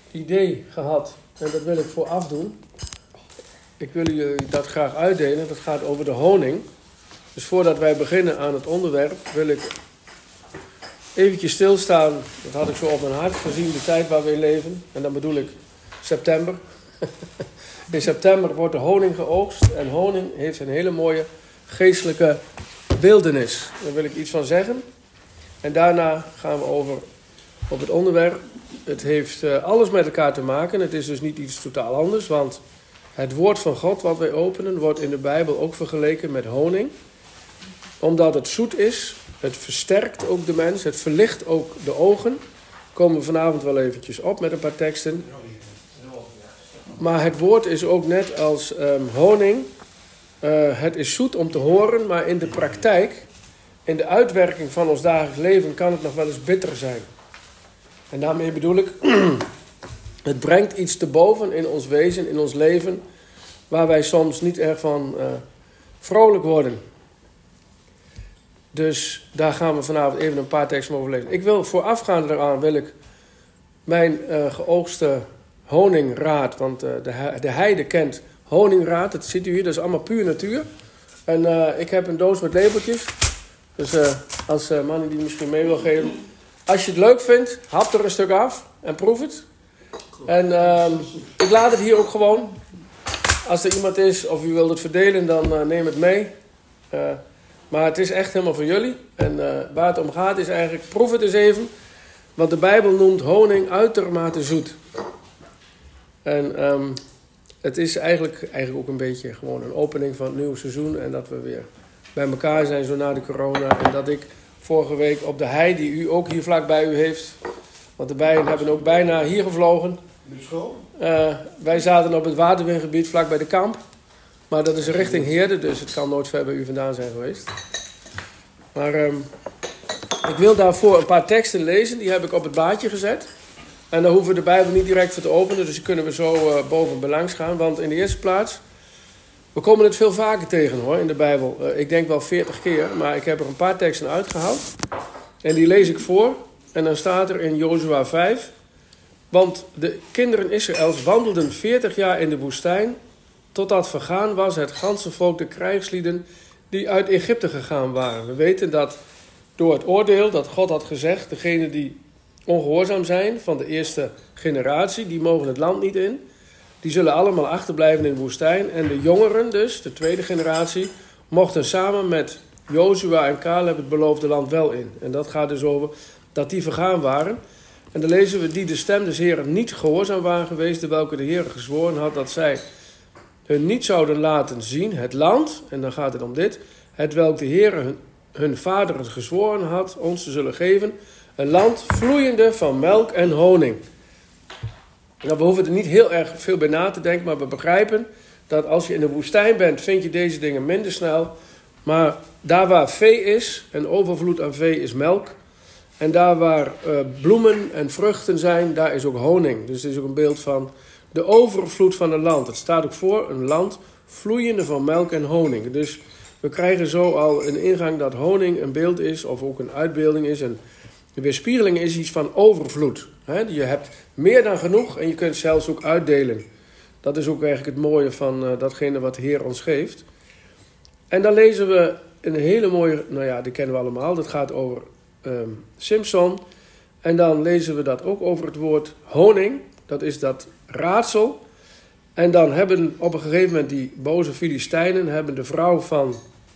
idee gehad en dat wil ik vooraf doen. Ik wil jullie dat graag uitdelen. Dat gaat over de honing. Dus voordat wij beginnen aan het onderwerp wil ik eventjes stilstaan. Dat had ik zo op mijn hart gezien de tijd waar we in leven. En dan bedoel ik september. In september wordt de honing geoogst. En honing heeft een hele mooie geestelijke beeltenis. Daar wil ik iets van zeggen. En daarna gaan we over op het onderwerp. Het heeft alles met elkaar te maken. Het is dus niet iets totaal anders. Want het woord van God wat wij openen wordt in de Bijbel ook vergeleken met honing. Omdat het zoet is. Het versterkt ook de mens. Het verlicht ook de ogen. Komen we vanavond wel eventjes op met een paar teksten. Maar het woord is ook net als honing. Het is zoet om te horen. Maar in de praktijk, in de uitwerking van ons dagelijks leven, kan het nog wel eens bitter zijn. En daarmee bedoel ik, het brengt iets te boven in ons wezen, in ons leven, waar wij soms niet erg van vrolijk worden. Dus daar gaan we vanavond even een paar teksten over lezen. Ik wil voorafgaand daaraan, wil ik mijn geoogste honingraad, want de heide kent honingraad, dat ziet u hier, dat is allemaal puur natuur. En ik heb een doos met lepeltjes, dus als Manny die misschien mee wil geven. Als je het leuk vindt, hap er een stuk af en proef het. En ik laat het hier ook gewoon. Als er iemand is of u wilt het verdelen, dan neem het mee. Maar het is echt helemaal voor jullie. En waar het om gaat is eigenlijk, proef het eens even. Want de Bijbel noemt honing uitermate zoet. En het is eigenlijk ook een beetje gewoon een opening van het nieuwe seizoen. En dat we weer bij elkaar zijn zo na de corona. En dat ik vorige week op de hei, die u ook hier vlak bij u heeft. Want de bijen hebben ook bijna hier gevlogen. Wij zaten op het waterwingebied vlak bij de kamp. Maar dat is richting Heerde, dus het kan nooit ver bij u vandaan zijn geweest. Maar ik wil daarvoor een paar teksten lezen. Die heb ik op het blaadje gezet. En daar hoeven we de Bijbel niet direct voor te openen. Dus die kunnen we zo boven belangs gaan. Want in de eerste plaats, we komen het veel vaker tegen hoor in de Bijbel. Ik denk wel 40 keer, maar ik heb er een paar teksten uitgehaald. En die lees ik voor. En dan staat er in Jozua 5. Want de kinderen Israëls wandelden 40 jaar in de woestijn, totdat vergaan was het ganse volk de krijgslieden die uit Egypte gegaan waren. We weten dat door het oordeel dat God had gezegd, degenen die ongehoorzaam zijn van de eerste generatie, die mogen het land niet in. Die zullen allemaal achterblijven in de woestijn. En de jongeren dus, de tweede generatie, mochten samen met Jozua en Caleb het beloofde land wel in. En dat gaat dus over dat die vergaan waren. En dan lezen we die de stem des Heren niet gehoorzaam waren geweest, welke de Heer gezworen had dat zij hun niet zouden laten zien, het land, en dan gaat het om dit, het welk de Heer hun vaderen gezworen had ons te zullen geven, een land vloeiende van melk en honing. Nou, we hoeven er niet heel erg veel bij na te denken, maar we begrijpen dat als je in de woestijn bent, vind je deze dingen minder snel. Maar daar waar vee is, en overvloed aan vee is melk. En daar waar bloemen en vruchten zijn, daar is ook honing. Dus het is ook een beeld van de overvloed van een land. Het staat ook voor een land vloeiende van melk en honing. Dus we krijgen zo al een ingang dat honing een beeld is, of ook een uitbeelding is. En de weerspiegeling is iets van overvloed. Je hebt meer dan genoeg en je kunt zelfs ook uitdelen. Dat is ook eigenlijk het mooie van datgene wat de Heer ons geeft. En dan lezen we een hele mooie, die kennen we allemaal. Dat gaat over Simson. En dan lezen we dat ook over het woord honing. Dat is dat raadsel. En dan hebben op een gegeven moment die boze Filistijnen hebben de vrouw van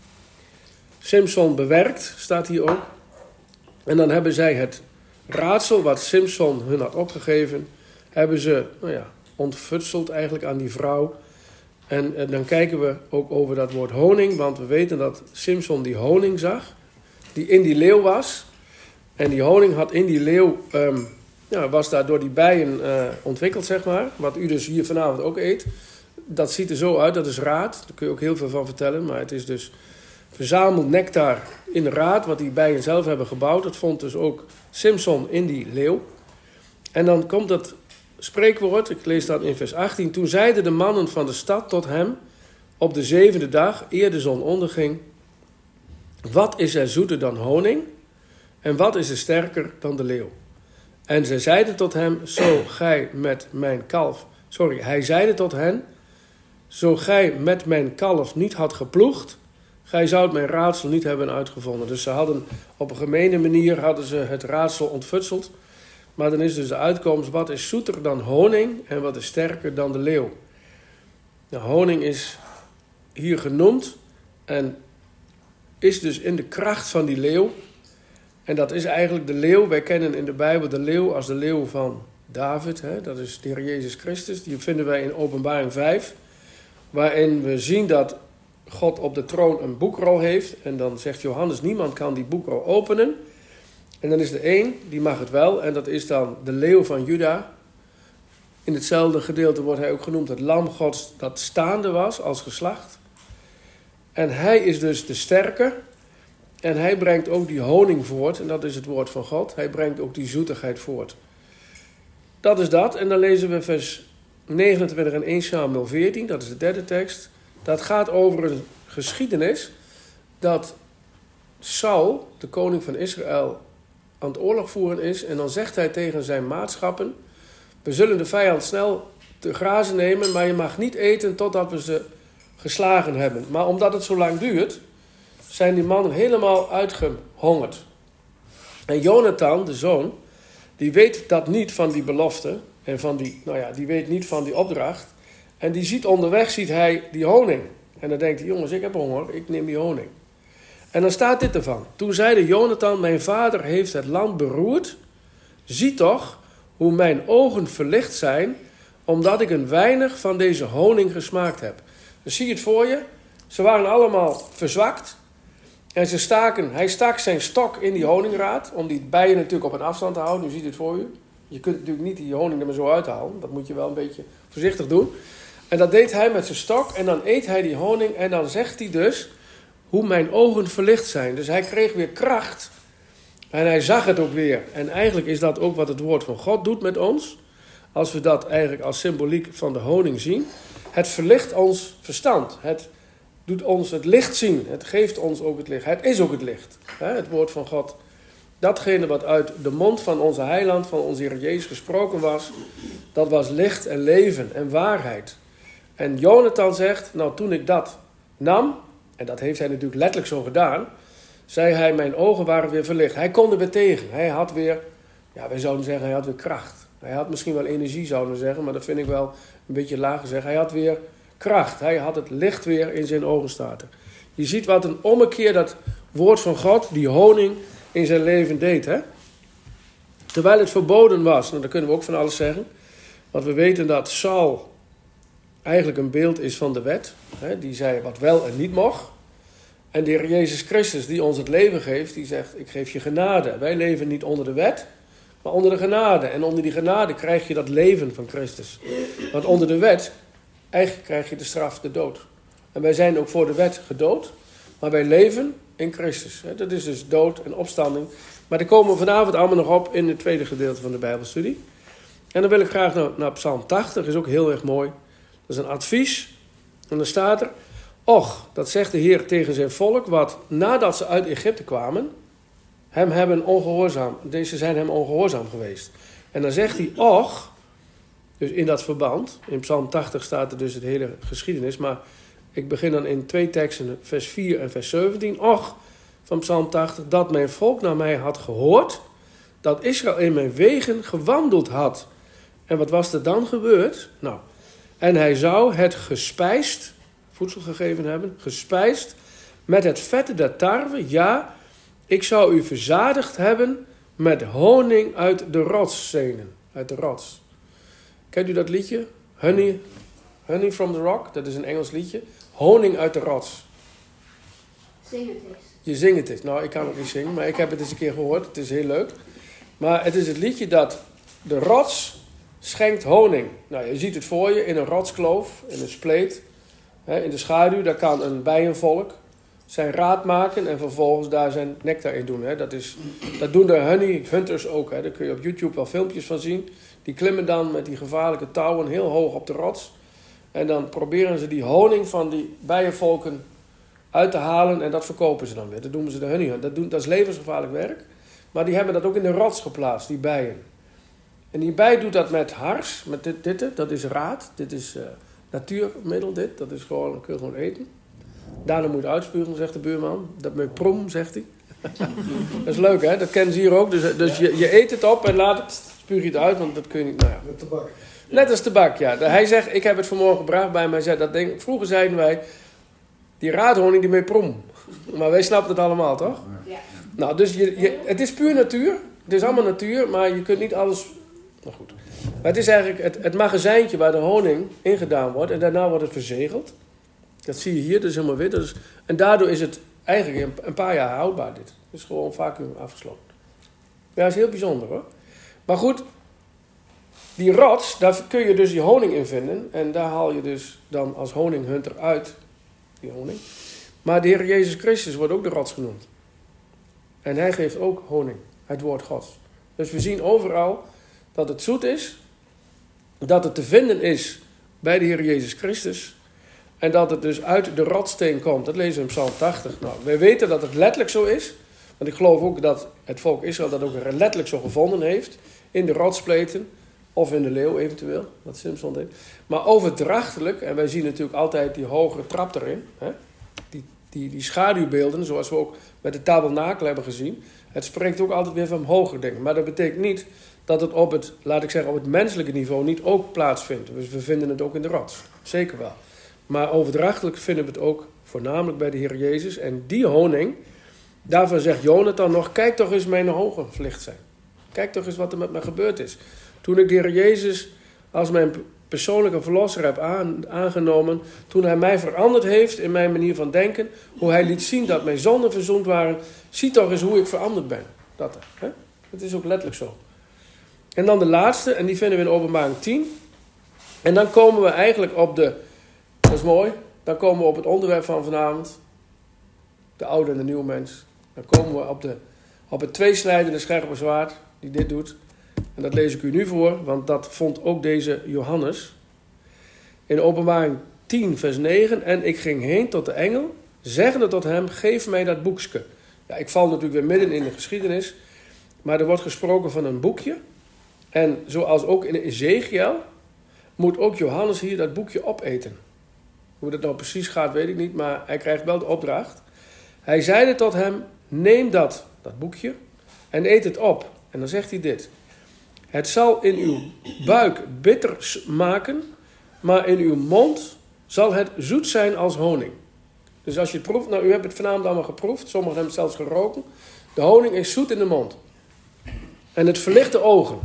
Simson bewerkt, staat hier ook. En dan hebben zij het raadsel wat Simson hun had opgegeven, hebben ze ontfutseld eigenlijk aan die vrouw. En dan kijken we ook over dat woord honing, want we weten dat Simson die honing zag, die in die leeuw was. En die honing had in die leeuw, was daar door die bijen ontwikkeld, zeg maar. Wat u dus hier vanavond ook eet. Dat ziet er zo uit, dat is raad. Daar kun je ook heel veel van vertellen. Maar het is dus verzameld nectar in raad, wat die bijen zelf hebben gebouwd. Dat vond dus ook Simson in die leeuw. En dan komt dat spreekwoord, ik lees dat in vers 18. Toen zeiden de mannen van de stad tot hem op de 7e dag, eer de zon onderging: wat is er zoeter dan honing? En wat is er sterker dan de leeuw? En zij zeiden tot hem, zo gij met mijn kalf... Sorry, hij zeide tot hen, zo gij met mijn kalf niet had geploegd, gij zoudt mijn raadsel niet hebben uitgevonden. Dus ze hadden op een gemene manier hadden ze het raadsel ontfutseld. Maar dan is dus de uitkomst, wat is zoeter dan honing en wat is sterker dan de leeuw? De honing is hier genoemd en is dus in de kracht van die leeuw. En dat is eigenlijk de leeuw. Wij kennen in de Bijbel de leeuw als de leeuw van David. Hè? Dat is de Heer Jezus Christus. Die vinden wij in Openbaring 5. Waarin we zien dat God op de troon een boekrol heeft. En dan zegt Johannes, niemand kan die boekrol openen. En dan is er één, die mag het wel. En dat is dan de leeuw van Juda. In hetzelfde gedeelte wordt hij ook genoemd het lam Gods dat staande was als geslacht. En hij is dus de sterke. En hij brengt ook die honing voort. En dat is het woord van God. Hij brengt ook die zoetigheid voort. Dat is dat. En dan lezen we vers 29 en 1 Samuel 14. Dat is de derde tekst. Dat gaat over een geschiedenis dat Saul, de koning van Israël, aan het oorlog voeren is. En dan zegt hij tegen zijn maatschappen, we zullen de vijand snel te grazen nemen, maar je mag niet eten totdat we ze geslagen hebben. Maar omdat het zo lang duurt, zijn die mannen helemaal uitgehongerd. En Jonathan, de zoon, die weet dat niet van die belofte. En van die weet niet van die opdracht. En die ziet onderweg, ziet hij die honing. En dan denkt hij, jongens, ik heb honger, ik neem die honing. En dan staat dit ervan. Toen zeide Jonathan, mijn vader heeft het land beroerd. Zie toch hoe mijn ogen verlicht zijn, omdat ik een weinig van deze honing gesmaakt heb. Dus zie je het voor je. Ze waren allemaal verzwakt. En hij stak zijn stok in die honingraad, om die bijen natuurlijk op een afstand te houden. U ziet het voor u. Je kunt natuurlijk niet die honing er maar zo uithalen. Dat moet je wel een beetje voorzichtig doen. En dat deed hij met zijn stok. En dan eet hij die honing. En dan zegt hij dus hoe mijn ogen verlicht zijn. Dus hij kreeg weer kracht. En hij zag het ook weer. En eigenlijk is dat ook wat het woord van God doet met ons. Als we dat eigenlijk als symboliek van de honing zien. Het verlicht ons verstand. Het doet ons het licht zien. Het geeft ons ook het licht. Het is ook het licht. Het woord van God. Datgene wat uit de mond van onze heiland, van onze Heer Jezus gesproken was. Dat was licht en leven en waarheid. En Jonathan zegt, nou toen ik dat nam. En dat heeft hij natuurlijk letterlijk zo gedaan. Zei hij, mijn ogen waren weer verlicht. Hij kon er weer tegen. Hij had weer, wij zouden zeggen, hij had weer kracht. Hij had misschien wel energie, zouden we zeggen. Maar dat vind ik wel een beetje laag gezegd. Hij had weer kracht. Hij had het licht weer in zijn ogen staan. Je ziet wat een ommekeer dat woord van God, die honing, in zijn leven deed. Hè? Terwijl het verboden was. Nou, dan kunnen we ook van alles zeggen. Want we weten dat Saul eigenlijk een beeld is van de wet. Hè? Die zei wat wel en niet mocht. En de Heer Jezus Christus, die ons het leven geeft, die zegt, ik geef je genade. Wij leven niet onder de wet, maar onder de genade. En onder die genade krijg je dat leven van Christus. Want onder de wet, eigenlijk krijg je de straf, de dood. En wij zijn ook voor de wet gedood, maar wij leven in Christus. Dat is dus dood en opstanding. Maar daar komen we vanavond allemaal nog op in het tweede gedeelte van de Bijbelstudie. En dan wil ik graag naar Psalm 80, is ook heel erg mooi. Dat is een advies. En dan staat er, och, dat zegt de Heer tegen zijn volk, wat nadat ze uit Egypte kwamen, deze zijn hem ongehoorzaam geweest. En dan zegt hij, och, dus in dat verband, in Psalm 80 staat er dus het hele geschiedenis, maar ik begin dan in 2 teksten, vers 4 en vers 17. Och, van Psalm 80, dat mijn volk naar mij had gehoord, dat Israël in mijn wegen gewandeld had. En wat was er dan gebeurd? Nou, en hij zou het gespijsd, voedsel gegeven hebben, gespijsd met het vette der tarwe. Ja, ik zou u verzadigd hebben met honing uit de rotszenen, uit de rots. Kent u dat liedje? Honey from the rock, dat is een Engels liedje. Honing uit de rots. Zing het eens. Je zingt het eens. Nou, ik kan het niet zingen, maar ik heb het eens een keer gehoord. Het is heel leuk. Maar het is het liedje dat de rots schenkt honing. Nou, je ziet het voor je in een rotskloof, in een spleet. In de schaduw, daar kan een bijenvolk zijn raad maken en vervolgens daar zijn nectar in doen. Dat doen de honey hunters ook. Daar kun je op YouTube wel filmpjes van zien. Die klimmen dan met die gevaarlijke touwen heel hoog op de rots. En dan proberen ze die honing van die bijenvolken uit te halen en dat verkopen ze dan weer. Dat noemen ze de honey hunt. Dat is levensgevaarlijk werk. Maar die hebben dat ook in de rots geplaatst, die bijen. En die bij doet dat met hars, met dit, dat is raad. Dit is natuurmiddel, dit. Dat is gewoon, dat kun je gewoon eten. Daarna moet je het uitspugen, zegt de buurman. Dat met prom, zegt hij. Dat is leuk, hè? Dat kennen ze hier ook. Dus je eet het op en laat het, spuug je het uit, want dat kun je niet. Nou ja. Met tabak. Net als tabak, ja. Hij zegt, ik heb het vanmorgen gebracht bij mij. Dat ding, vroeger zeiden wij, die raadhoning die met prom. Maar wij snappen het allemaal, toch? Ja. Nou, dus het is puur natuur. Het is allemaal natuur, maar je kunt niet alles... Nou goed. Maar het is eigenlijk het magazijntje waar de honing ingedaan wordt. En daarna wordt het verzegeld. Dat zie je hier, dus helemaal wit. Dus, en daardoor is het eigenlijk een paar jaar houdbaar, dit. Het is gewoon vacuüm afgesloten. Ja, dat is heel bijzonder, hoor. Maar goed, die rots, daar kun je dus die honing in vinden. En daar haal je dus dan als honinghunter uit, die honing. Maar de Heer Jezus Christus wordt ook de rots genoemd. En hij geeft ook honing, het woord Gods. Dus we zien overal dat het zoet is, dat het te vinden is bij de Heer Jezus Christus en dat het dus uit de rotsteen komt. Dat lezen we in Psalm 80. Nou, wij weten dat het letterlijk zo is, want ik geloof ook dat het volk Israël dat ook letterlijk zo gevonden heeft, in de rotspleten of in de leeuw eventueel, wat Simson deed. Maar overdrachtelijk, en wij zien natuurlijk altijd die hogere trap erin, hè? Die schaduwbeelden, zoals we ook met de tabernakel hebben gezien. Het spreekt ook altijd weer van hoger dingen. Maar dat betekent niet dat het op het, laat ik zeggen, op het menselijke niveau niet ook plaatsvindt. Dus we vinden het ook in de rots. Zeker wel. Maar overdrachtelijk vinden we het ook voornamelijk bij de Heer Jezus. En die honing, daarvan zegt Jonathan nog, kijk toch eens mijn ogen verlicht zijn. Kijk toch eens wat er met me gebeurd is. Toen ik de Heer Jezus als mijn persoonlijke verlosser heb aangenomen, toen hij mij veranderd heeft in mijn manier van denken, hoe hij liet zien dat mijn zonden verzoend waren, zie toch eens hoe ik veranderd ben. Dat, hè? Het is ook letterlijk zo. En dan de laatste, en die vinden we in Openbaring 10. En dan komen we eigenlijk op de, dat is mooi, dan komen we op het onderwerp van vanavond, de oude en de nieuwe mens. Dan komen we op het tweesnijdende scherpe zwaard, die dit doet. En dat lees ik u nu voor, want dat vond ook deze Johannes. In Openbaring 10 vers 9. En ik ging heen tot de engel, zeggende tot hem, geef mij dat boekske. Ja, ik val natuurlijk weer midden in de geschiedenis. Maar er wordt gesproken van een boekje. En zoals ook in Ezekiel, moet ook Johannes hier dat boekje opeten. Hoe dat nou precies gaat, weet ik niet, maar hij krijgt wel de opdracht. Hij zeide tot hem, neem dat boekje, en eet het op. En dan zegt hij dit. Het zal in uw buik bitter smaken, maar in uw mond zal het zoet zijn als honing. Dus als je het proeft, nou u hebt het vanavond allemaal geproefd, sommigen hebben het zelfs geroken. De honing is zoet in de mond. En het verlicht de ogen.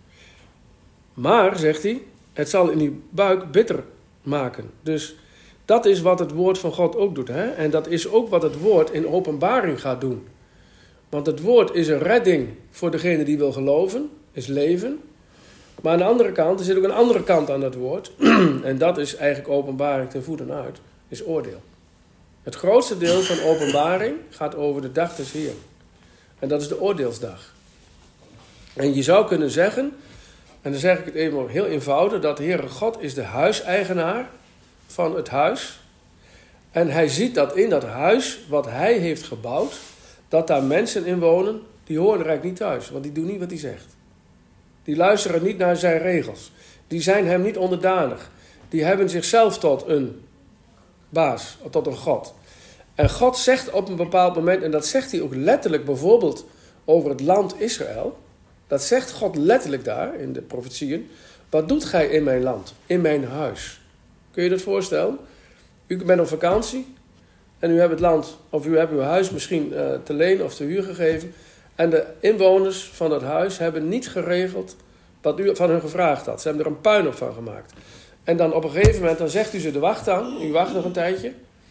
Maar, zegt hij, het zal in uw buik bitter maken. Dus dat is wat het woord van God ook doet. Hè? En dat is ook wat het woord in Openbaring gaat doen. Want het woord is een redding voor degene die wil geloven, is leven. Maar aan de andere kant, er zit ook een andere kant aan dat woord. En dat is eigenlijk Openbaring ten voeten uit, is oordeel. Het grootste deel van Openbaring gaat over de dag des Heeren. En dat is de oordeelsdag. En je zou kunnen zeggen, en dan zeg ik het even heel eenvoudig, dat de Heere God is de huiseigenaar van het huis. En hij ziet dat in dat huis, wat hij heeft gebouwd, dat daar mensen in wonen, die horen er eigenlijk niet thuis. Want die doen niet wat hij zegt. Die luisteren niet naar zijn regels. Die zijn hem niet onderdanig. Die hebben zichzelf tot een baas, tot een God. En God zegt op een bepaald moment, en dat zegt hij ook letterlijk bijvoorbeeld over het land Israël. Dat zegt God letterlijk daar in de profetieën. Wat doet gij in mijn land, in mijn huis? Kun je dat voorstellen? U bent op vakantie en u hebt het land, of u hebt uw huis misschien te leen of te huur gegeven. En de inwoners van dat huis hebben niet geregeld wat u van hun gevraagd had. Ze hebben er een puinhoop van gemaakt. En dan op een gegeven moment, dan zegt u ze de wacht aan. U wacht nog een tijdje.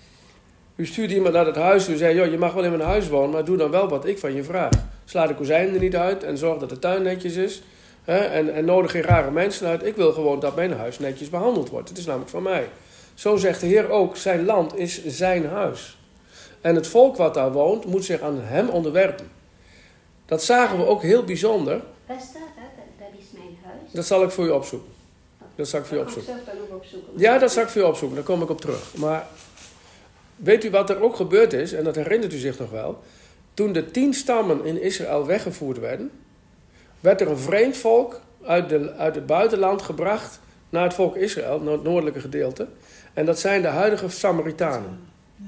U stuurt iemand naar het huis. U zegt, joh, je mag wel in mijn huis wonen, maar doe dan wel wat ik van je vraag. Sla de kozijnen er niet uit en zorg dat de tuin netjes is. Hè? En nodig geen rare mensen uit. Ik wil gewoon dat mijn huis netjes behandeld wordt. Het is namelijk van mij. Zo zegt de Heer ook, zijn land is zijn huis. En het volk wat daar woont, moet zich aan hem onderwerpen. Dat zagen we ook heel bijzonder. Waar staat dat? Dat is mijn huis. Dat zal ik voor u opzoeken. Dat zal ik voor u Dat kan ik opzoeken. zelf dan ook opzoeken. Ja, dat zal ik voor u opzoeken. Daar kom ik op terug. Maar weet u wat er ook gebeurd is? En dat herinnert u zich nog wel. Toen de 10 stammen in Israël weggevoerd werden, werd er een vreemd volk uit het buitenland gebracht naar het volk Israël, naar het noordelijke gedeelte. En dat zijn de huidige Samaritanen.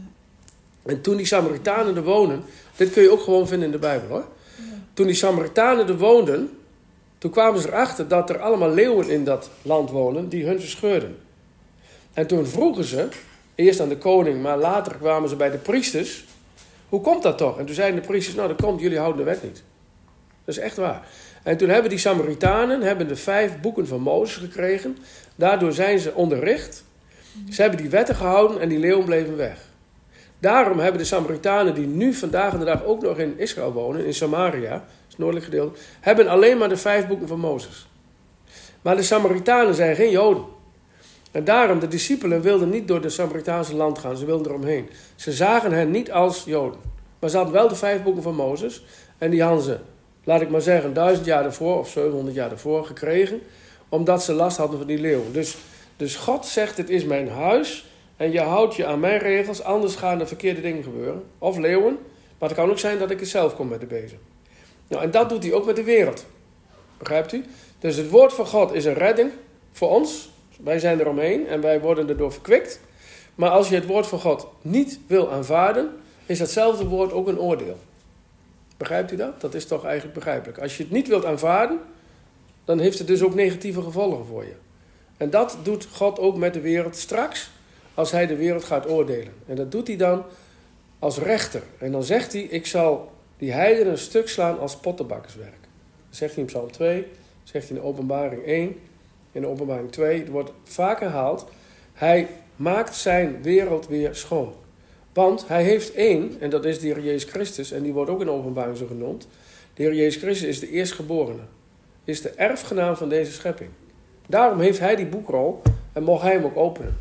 En toen die Samaritanen er woonden, dit kun je ook gewoon vinden in de Bijbel hoor. Toen die Samaritanen er woonden, toen kwamen ze erachter dat er allemaal leeuwen in dat land wonen die hun verscheurden. En toen vroegen ze, eerst aan de koning, maar later kwamen ze bij de priesters. Hoe komt dat toch? En toen zeiden de priesters, nou dat komt, jullie houden de wet niet. Dat is echt waar. En toen hebben die Samaritanen de 5 boeken van Mozes gekregen. Daardoor zijn ze onderricht. Ze hebben die wetten gehouden en die leeuwen bleven weg. Daarom hebben de Samaritanen die nu vandaag de dag ook nog in Israël wonen, in Samaria, dat is het noordelijk gedeelte, hebben alleen maar de 5 boeken van Mozes. Maar de Samaritanen zijn geen Joden. En daarom, de discipelen wilden niet door het Samaritaanse land gaan, ze wilden eromheen. Ze zagen hen niet als Joden. Maar ze hadden wel de 5 boeken van Mozes en die hadden ze, laat ik maar zeggen, 1000 jaar daarvoor of 700 jaar daarvoor gekregen, omdat ze last hadden van die leeuwen. Dus God zegt, het is mijn huis en je houdt je aan mijn regels, anders gaan er verkeerde dingen gebeuren. Of leeuwen, maar het kan ook zijn dat ik het zelf kom met de bezem. Nou, en dat doet hij ook met de wereld. Begrijpt u? Dus het woord van God is een redding voor ons. Wij zijn eromheen en wij worden erdoor verkwikt. Maar als je het woord van God niet wil aanvaarden, is datzelfde woord ook een oordeel. Begrijpt u dat? Dat is toch eigenlijk begrijpelijk. Als je het niet wilt aanvaarden, dan heeft het dus ook negatieve gevolgen voor je. En dat doet God ook met de wereld straks, als hij de wereld gaat oordelen. En dat doet hij dan als rechter. En dan zegt hij, ik zal die heidenen een stuk slaan als pottenbakkerswerk. Dat zegt hij in Psalm 2, dat zegt hij in de Openbaring 1, in de Openbaring 2. Het wordt vaak herhaald. Hij maakt zijn wereld weer schoon. Want hij heeft één, en dat is de Heer Jezus Christus, en die wordt ook in de Openbaring zo genoemd. De Heer Jezus Christus is de eerstgeborene. Is de erfgenaam van deze schepping. Daarom heeft hij die boekrol en mocht hij hem ook openen.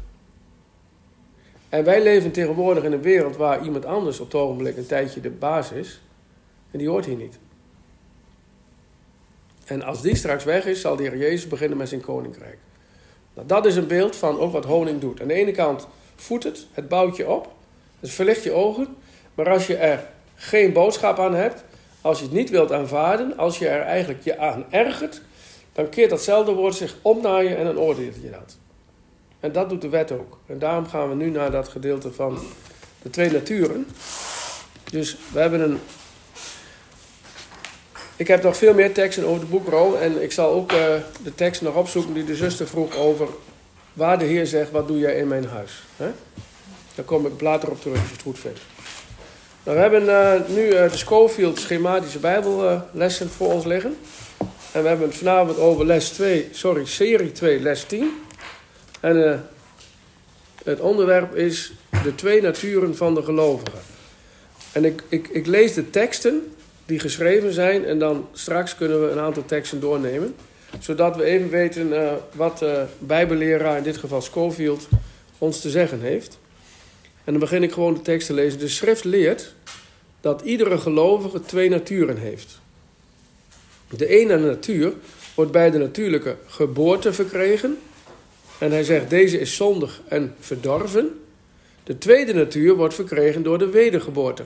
En wij leven tegenwoordig in een wereld waar iemand anders op het ogenblik een tijdje de baas is. En die hoort hier niet. En als die straks weg is, zal de Heer Jezus beginnen met zijn koninkrijk. Nou, dat is een beeld van ook wat honing doet. Aan de ene kant voedt het bouwt je op. Het verlicht je ogen. Maar als je er geen boodschap aan hebt, als je het niet wilt aanvaarden, als je er eigenlijk je aan ergert, dan keert datzelfde woord zich om naar je en dan oordeelt je dat. En dat doet de wet ook. En daarom gaan we nu naar dat gedeelte van de 2 naturen. Dus we hebben ik heb nog veel meer teksten over de boekrol. En ik zal ook de tekst nog opzoeken die de zuster vroeg over waar de Heer zegt, wat doe jij in mijn huis? He? Daar kom ik later op terug als je het goed vindt. Nou, we hebben nu de Scofield schematische bijbellessen voor ons liggen. En we hebben het vanavond over serie 2, les 10. En het onderwerp is de 2 naturen van de gelovigen. En ik lees de teksten die geschreven zijn en dan straks kunnen we een aantal teksten doornemen. Zodat we even weten wat de bijbelleraar, in dit geval Scofield, ons te zeggen heeft. En dan begin ik gewoon de tekst te lezen. De schrift leert dat iedere gelovige 2 naturen heeft. De ene natuur wordt bij de natuurlijke geboorte verkregen. En hij zegt, deze is zondig en verdorven. De tweede natuur wordt verkregen door de wedergeboorte.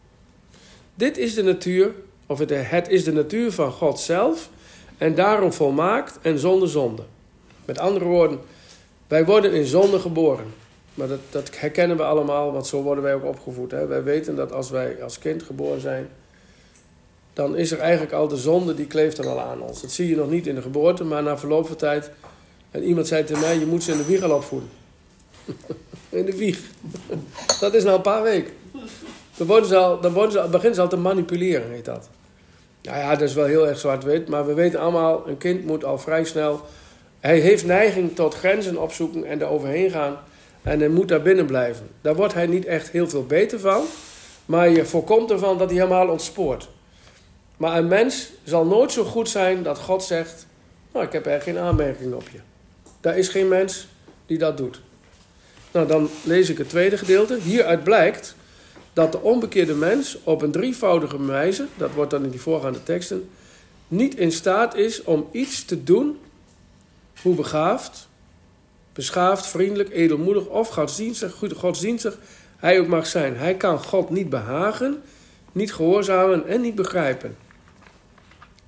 Dit is de natuur, of het is de natuur van God zelf. En daarom volmaakt en zonder zonde. Met andere woorden, wij worden in zonde geboren. Maar dat herkennen we allemaal, want zo worden wij ook opgevoed. Hè? Wij weten dat als wij als kind geboren zijn, dan is er eigenlijk al de zonde, die kleeft dan al aan ons. Dat zie je nog niet in de geboorte, maar na verloop van tijd. En iemand zei tegen mij, je moet ze in de wieg al opvoeden. In de wieg. Dat is nou een paar weken. Dan beginnen ze al te manipuleren, heet dat. Nou ja, dat is wel heel erg zwart-wit, maar we weten allemaal, een kind moet al vrij snel. Hij heeft neiging tot grenzen opzoeken en daar overheen gaan. En hij moet daar binnen blijven. Daar wordt hij niet echt heel veel beter van. Maar je voorkomt ervan dat hij helemaal ontspoort. Maar een mens zal nooit zo goed zijn dat God zegt, nou, ik heb er geen aanmerking op je. Daar is geen mens die dat doet. Nou, dan lees ik het tweede gedeelte. Hieruit blijkt dat de onbekeerde mens op een drievoudige wijze, dat wordt dan in die voorgaande teksten, niet in staat is om iets te doen, hoe begaafd, beschaafd, vriendelijk, edelmoedig of godsdienstig hij ook mag zijn. Hij kan God niet behagen, niet gehoorzamen en niet begrijpen.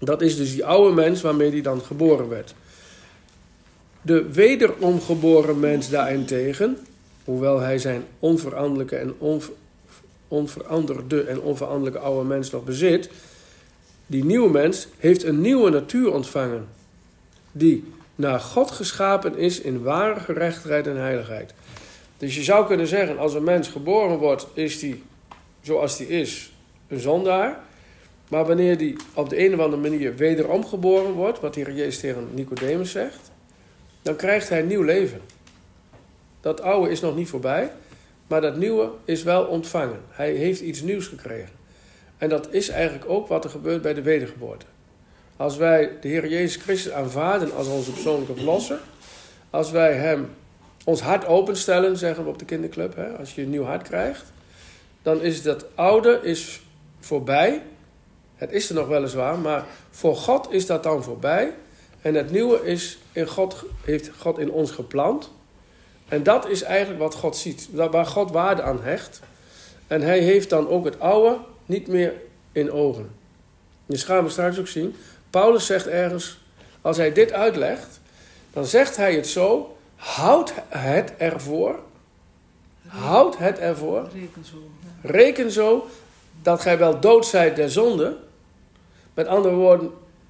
Dat is dus die oude mens waarmee hij dan geboren werd. De wederomgeboren mens daarentegen, hoewel hij zijn onveranderlijke en onveranderde en onveranderlijke oude mens nog bezit, die nieuwe mens heeft een nieuwe natuur ontvangen, die naar God geschapen is in ware gerechtigheid en heiligheid. Dus je zou kunnen zeggen, als een mens geboren wordt, is die, zoals die is, een zondaar. Maar wanneer die op de een of andere manier wederom geboren wordt, wat de Heer Jezus tegen Nicodemus zegt, dan krijgt hij een nieuw leven. Dat oude is nog niet voorbij, maar dat nieuwe is wel ontvangen. Hij heeft iets nieuws gekregen. En dat is eigenlijk ook wat er gebeurt bij de wedergeboorte. Als wij de Heer Jezus Christus aanvaarden als onze persoonlijke verlosser, als wij hem ons hart openstellen, zeggen we op de kinderclub, hè, als je een nieuw hart krijgt, dan is dat oude is voorbij. Het is er nog weliswaar, maar voor God is dat dan voorbij. En het nieuwe is heeft God in ons geplant. En dat is eigenlijk wat God ziet, waar God waarde aan hecht. En hij heeft dan ook het oude niet meer in ogen. Dus gaan we straks ook zien. Paulus zegt ergens, als hij dit uitlegt, dan zegt hij het zo: houd het ervoor. Houd het ervoor. Reken zo dat gij wel dood zijt der zonde. Met andere woorden,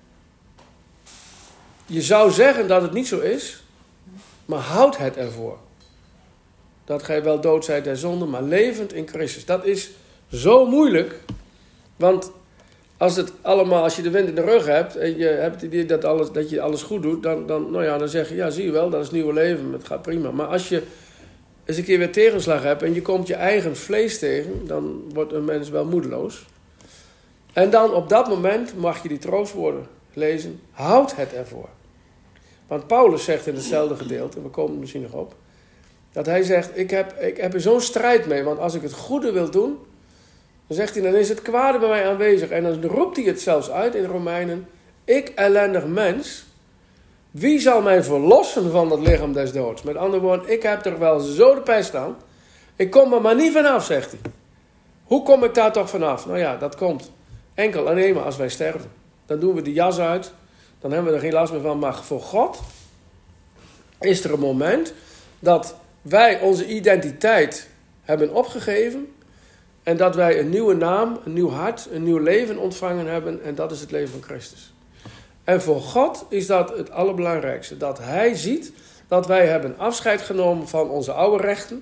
je zou zeggen dat het niet zo is, maar houd het ervoor. Dat gij wel dood zijt der zonde, maar levend in Christus. Dat is zo moeilijk, want als je de wind in de rug hebt en je hebt het idee dat je alles goed doet, dan zeg je, ja, zie je wel, dat is nieuwe leven, het gaat prima. Maar als je eens een keer weer tegenslag hebt en je komt je eigen vlees tegen, dan wordt een mens wel moedeloos. En dan op dat moment mag je die troostwoorden lezen, houd het ervoor. Want Paulus zegt in hetzelfde gedeelte, en we komen er misschien nog op, dat hij zegt, ik heb er zo'n strijd mee, want als ik het goede wil doen, dan zegt hij, dan is het kwade bij mij aanwezig. En dan roept hij het zelfs uit in Romeinen, ik ellendig mens, wie zal mij verlossen van dat lichaam des doods? Met andere woorden, ik heb er wel zo de pest aan, ik kom er maar niet vanaf, zegt hij. Hoe kom ik daar toch vanaf? Nou ja, dat komt enkel alleen maar als wij sterven. Dan doen we de jas uit, dan hebben we er geen last meer van. Maar voor God is er een moment dat wij onze identiteit hebben opgegeven en dat wij een nieuwe naam, een nieuw hart, een nieuw leven ontvangen hebben en dat is het leven van Christus. En voor God is dat het allerbelangrijkste, dat Hij ziet dat wij hebben afscheid genomen van onze oude rechten,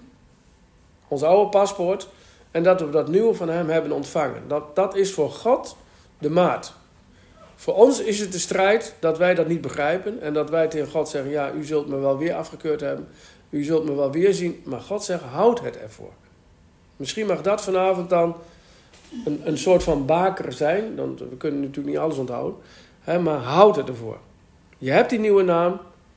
ons oude paspoort en dat we dat nieuwe van Hem hebben ontvangen. Dat is voor God de maat. Voor ons is het de strijd dat wij dat niet begrijpen en dat wij tegen God zeggen, ja, u zult me wel weer afgekeurd hebben, u zult me wel weer zien, maar God zegt, houd het ervoor. Misschien mag dat vanavond dan een soort van baker zijn, want we kunnen natuurlijk niet alles onthouden, maar houd het ervoor. Je hebt die nieuwe naam,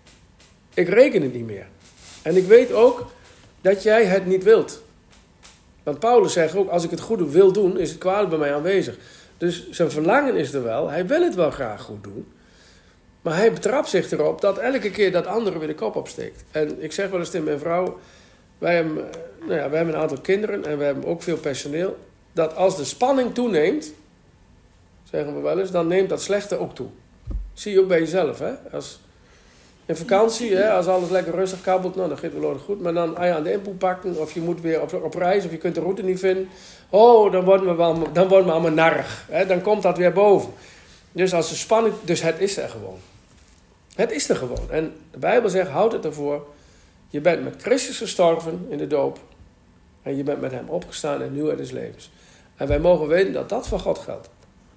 ik reken het niet meer. En ik weet ook dat jij het niet wilt. Want Paulus zegt ook, als ik het goede wil doen, is het kwade bij mij aanwezig. Dus zijn verlangen is er wel, hij wil het wel graag goed doen. Maar hij betrapt zich erop dat elke keer dat andere weer de kop opsteekt. En ik zeg wel eens tegen mijn vrouw, wij hebben een aantal kinderen en we hebben ook veel personeel. Dat als de spanning toeneemt, zeggen we wel eens, dan neemt dat slechte ook toe. Zie je ook bij jezelf, hè. Als in vakantie, als alles lekker rustig kabbelt, nou, dan gaat het wel goed. Maar dan aan de inpoel pakken, of je moet weer op reis, of je kunt de route niet vinden. Oh, dan worden we allemaal narrig. Hè? Dan komt dat weer boven. Dus als de spanning, dus het is er gewoon. Het is er gewoon. En de Bijbel zegt, houd het ervoor. Je bent met Christus gestorven in de doop. En je bent met hem opgestaan in nieuwheid des levens. En wij mogen weten dat dat voor God geldt.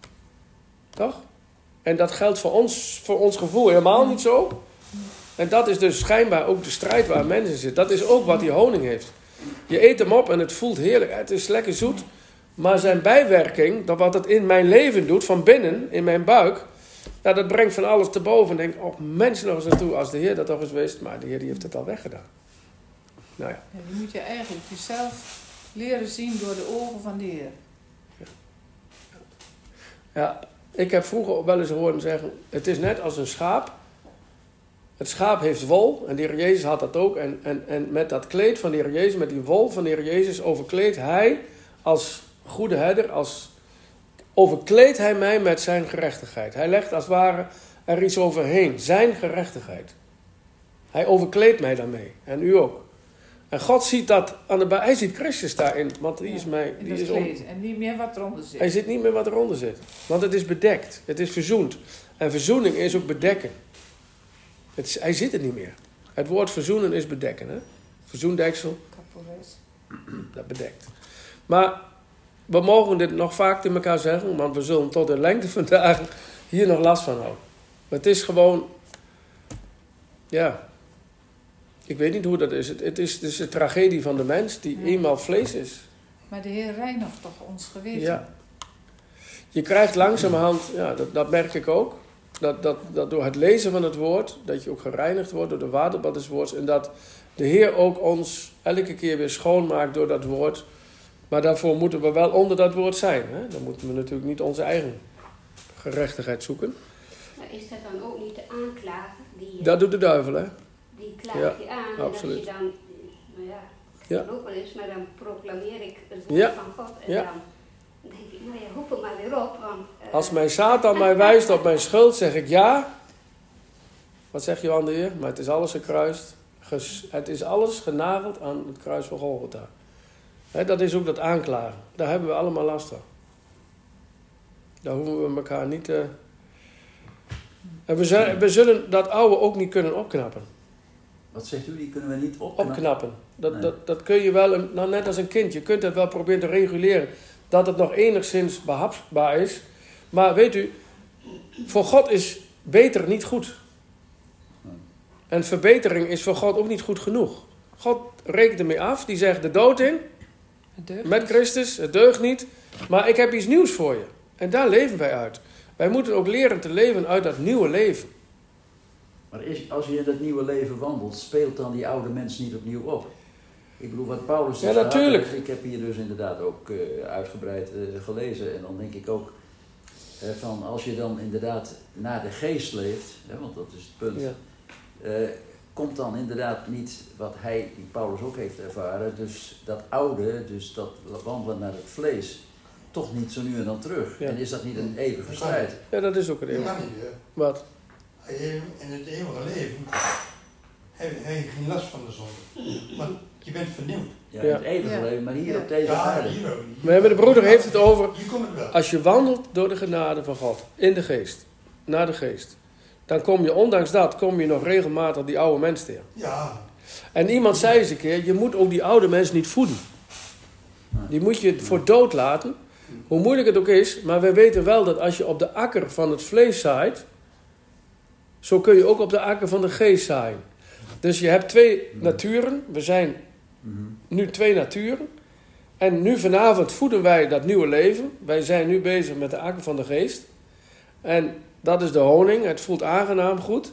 Toch? En dat geldt voor ons gevoel helemaal niet zo. En dat is dus schijnbaar ook de strijd waar mensen zitten. Dat is ook wat die honing heeft. Je eet hem op en het voelt heerlijk. Het is lekker zoet. Maar zijn bijwerking, dat wat het in mijn leven doet, van binnen, in mijn buik, ja, dat brengt van alles te boven. En denk, oh, mensen nog eens naartoe, als de Heer dat toch eens wist. Maar de Heer die heeft het al weggedaan. Nou ja. Je moet je eigenlijk jezelf leren zien door de ogen van de Heer. Ja, ik heb vroeger wel eens horen zeggen, het is net als een schaap. Het schaap heeft wol, en de Heer Jezus had dat ook. En met dat kleed van de Heer Jezus, met die wol van de Heer Jezus, overkleedt hij als goede herder, als overkleedt hij mij met zijn gerechtigheid. Hij legt als het ware er iets overheen. Zijn gerechtigheid. Hij overkleedt mij daarmee. En u ook. En God ziet dat hij ziet Christus daarin. Want die is mij. In dat kleed. En niet meer wat eronder zit. Hij ziet niet meer wat eronder zit. Want het is bedekt. Het is verzoend. En verzoening is ook bedekken. Hij zit er niet meer. Het woord verzoenen is bedekken. Hè? Verzoendeksel. Kapores. Dat bedekt. Maar we mogen dit nog vaak tegen elkaar zeggen. Want we zullen tot de lengte van dagen hier nog last van houden. Maar het is gewoon. Ja. Ik weet niet hoe dat is. Het is dus de tragedie van de mens die eenmaal vlees is. Maar de Heer reinigt toch ons geweten? Ja. Je krijgt langzamerhand, ja, dat merk ik ook. Dat door het lezen van het woord, dat je ook gereinigd wordt door de waterbad des woords. En dat de Heer ook ons elke keer weer schoonmaakt door dat woord. Maar daarvoor moeten we wel onder dat woord zijn. Hè? Dan moeten we natuurlijk niet onze eigen gerechtigheid zoeken. Maar is dat dan ook niet de aanklager? Dat doet de duivel, hè? Die klaagt je aan. En absoluut. als je dan, nou ja, Ja. dat ook wel eens, maar dan proclameer ik het woord Ja. van God. En Ja. dan denk ik, nou ja, roep het maar weer op. Want, Als mijn Satan mij wijst op mijn schuld, zeg ik ja. Wat zegt Johan de Heer? Maar het is alles gekruist. Het is alles genageld aan het kruis van Golgotha. Hè, dat is ook dat aanklagen. Daar hebben we allemaal last van. Daar hoeven we elkaar niet... En we zullen dat oude ook niet kunnen opknappen. Wat zegt u? Die kunnen we niet opknappen? Opknappen. Nee. Dat kun je wel, nou net als een kind. Je kunt het wel proberen te reguleren. Dat het nog enigszins behapsbaar is. Maar weet u, voor God is beter niet goed. En verbetering is voor God ook niet goed genoeg. God rekent ermee af. Die zegt de dood in. Met Christus. Het deugt niet. Maar ik heb iets nieuws voor je. En daar leven wij uit. Wij moeten ook leren te leven uit dat nieuwe leven. Maar als je in dat nieuwe leven wandelt, speelt dan die oude mens niet opnieuw op? Ik bedoel, wat Paulus Ja, natuurlijk. Ik heb hier dus inderdaad ook uitgebreid gelezen. En dan denk ik ook van als je dan inderdaad naar de geest leeft, want dat is het punt. Ja. Komt dan inderdaad niet wat die Paulus ook heeft ervaren, dus dat oude, dus dat wandelen naar het vlees, toch niet zo nu en dan terug. Ja. En is dat niet een eeuwige strijd? Ja, dat is ook een Dat eeuwig. kan niet, hè. Wat? In het eeuwige leven heb je geen last van de zonde. Want je bent vernieuwd. Ja, in het eeuwige Ja. leven, maar hier Ja. op deze Ja, aarde. hier ook. Maar de broeder heeft het over... Hier komt het wel. Als je wandelt door de genade van God, in de geest, naar de geest, dan kom je, ondanks dat, kom je nog regelmatig die oude mens tegen. Ja, En iemand zei eens een keer, je moet ook die oude mens niet voeden. Die moet je voor dood laten, hoe moeilijk het ook is, maar we weten wel dat als je op de akker van het vlees zaait, zo kun je ook op de akker van de geest zaaien. Dus je hebt twee naturen, we zijn nu twee naturen. En nu vanavond voeden wij dat nieuwe leven. Wij zijn nu bezig met de akker van de geest. En dat is de honing. Het voelt aangenaam goed.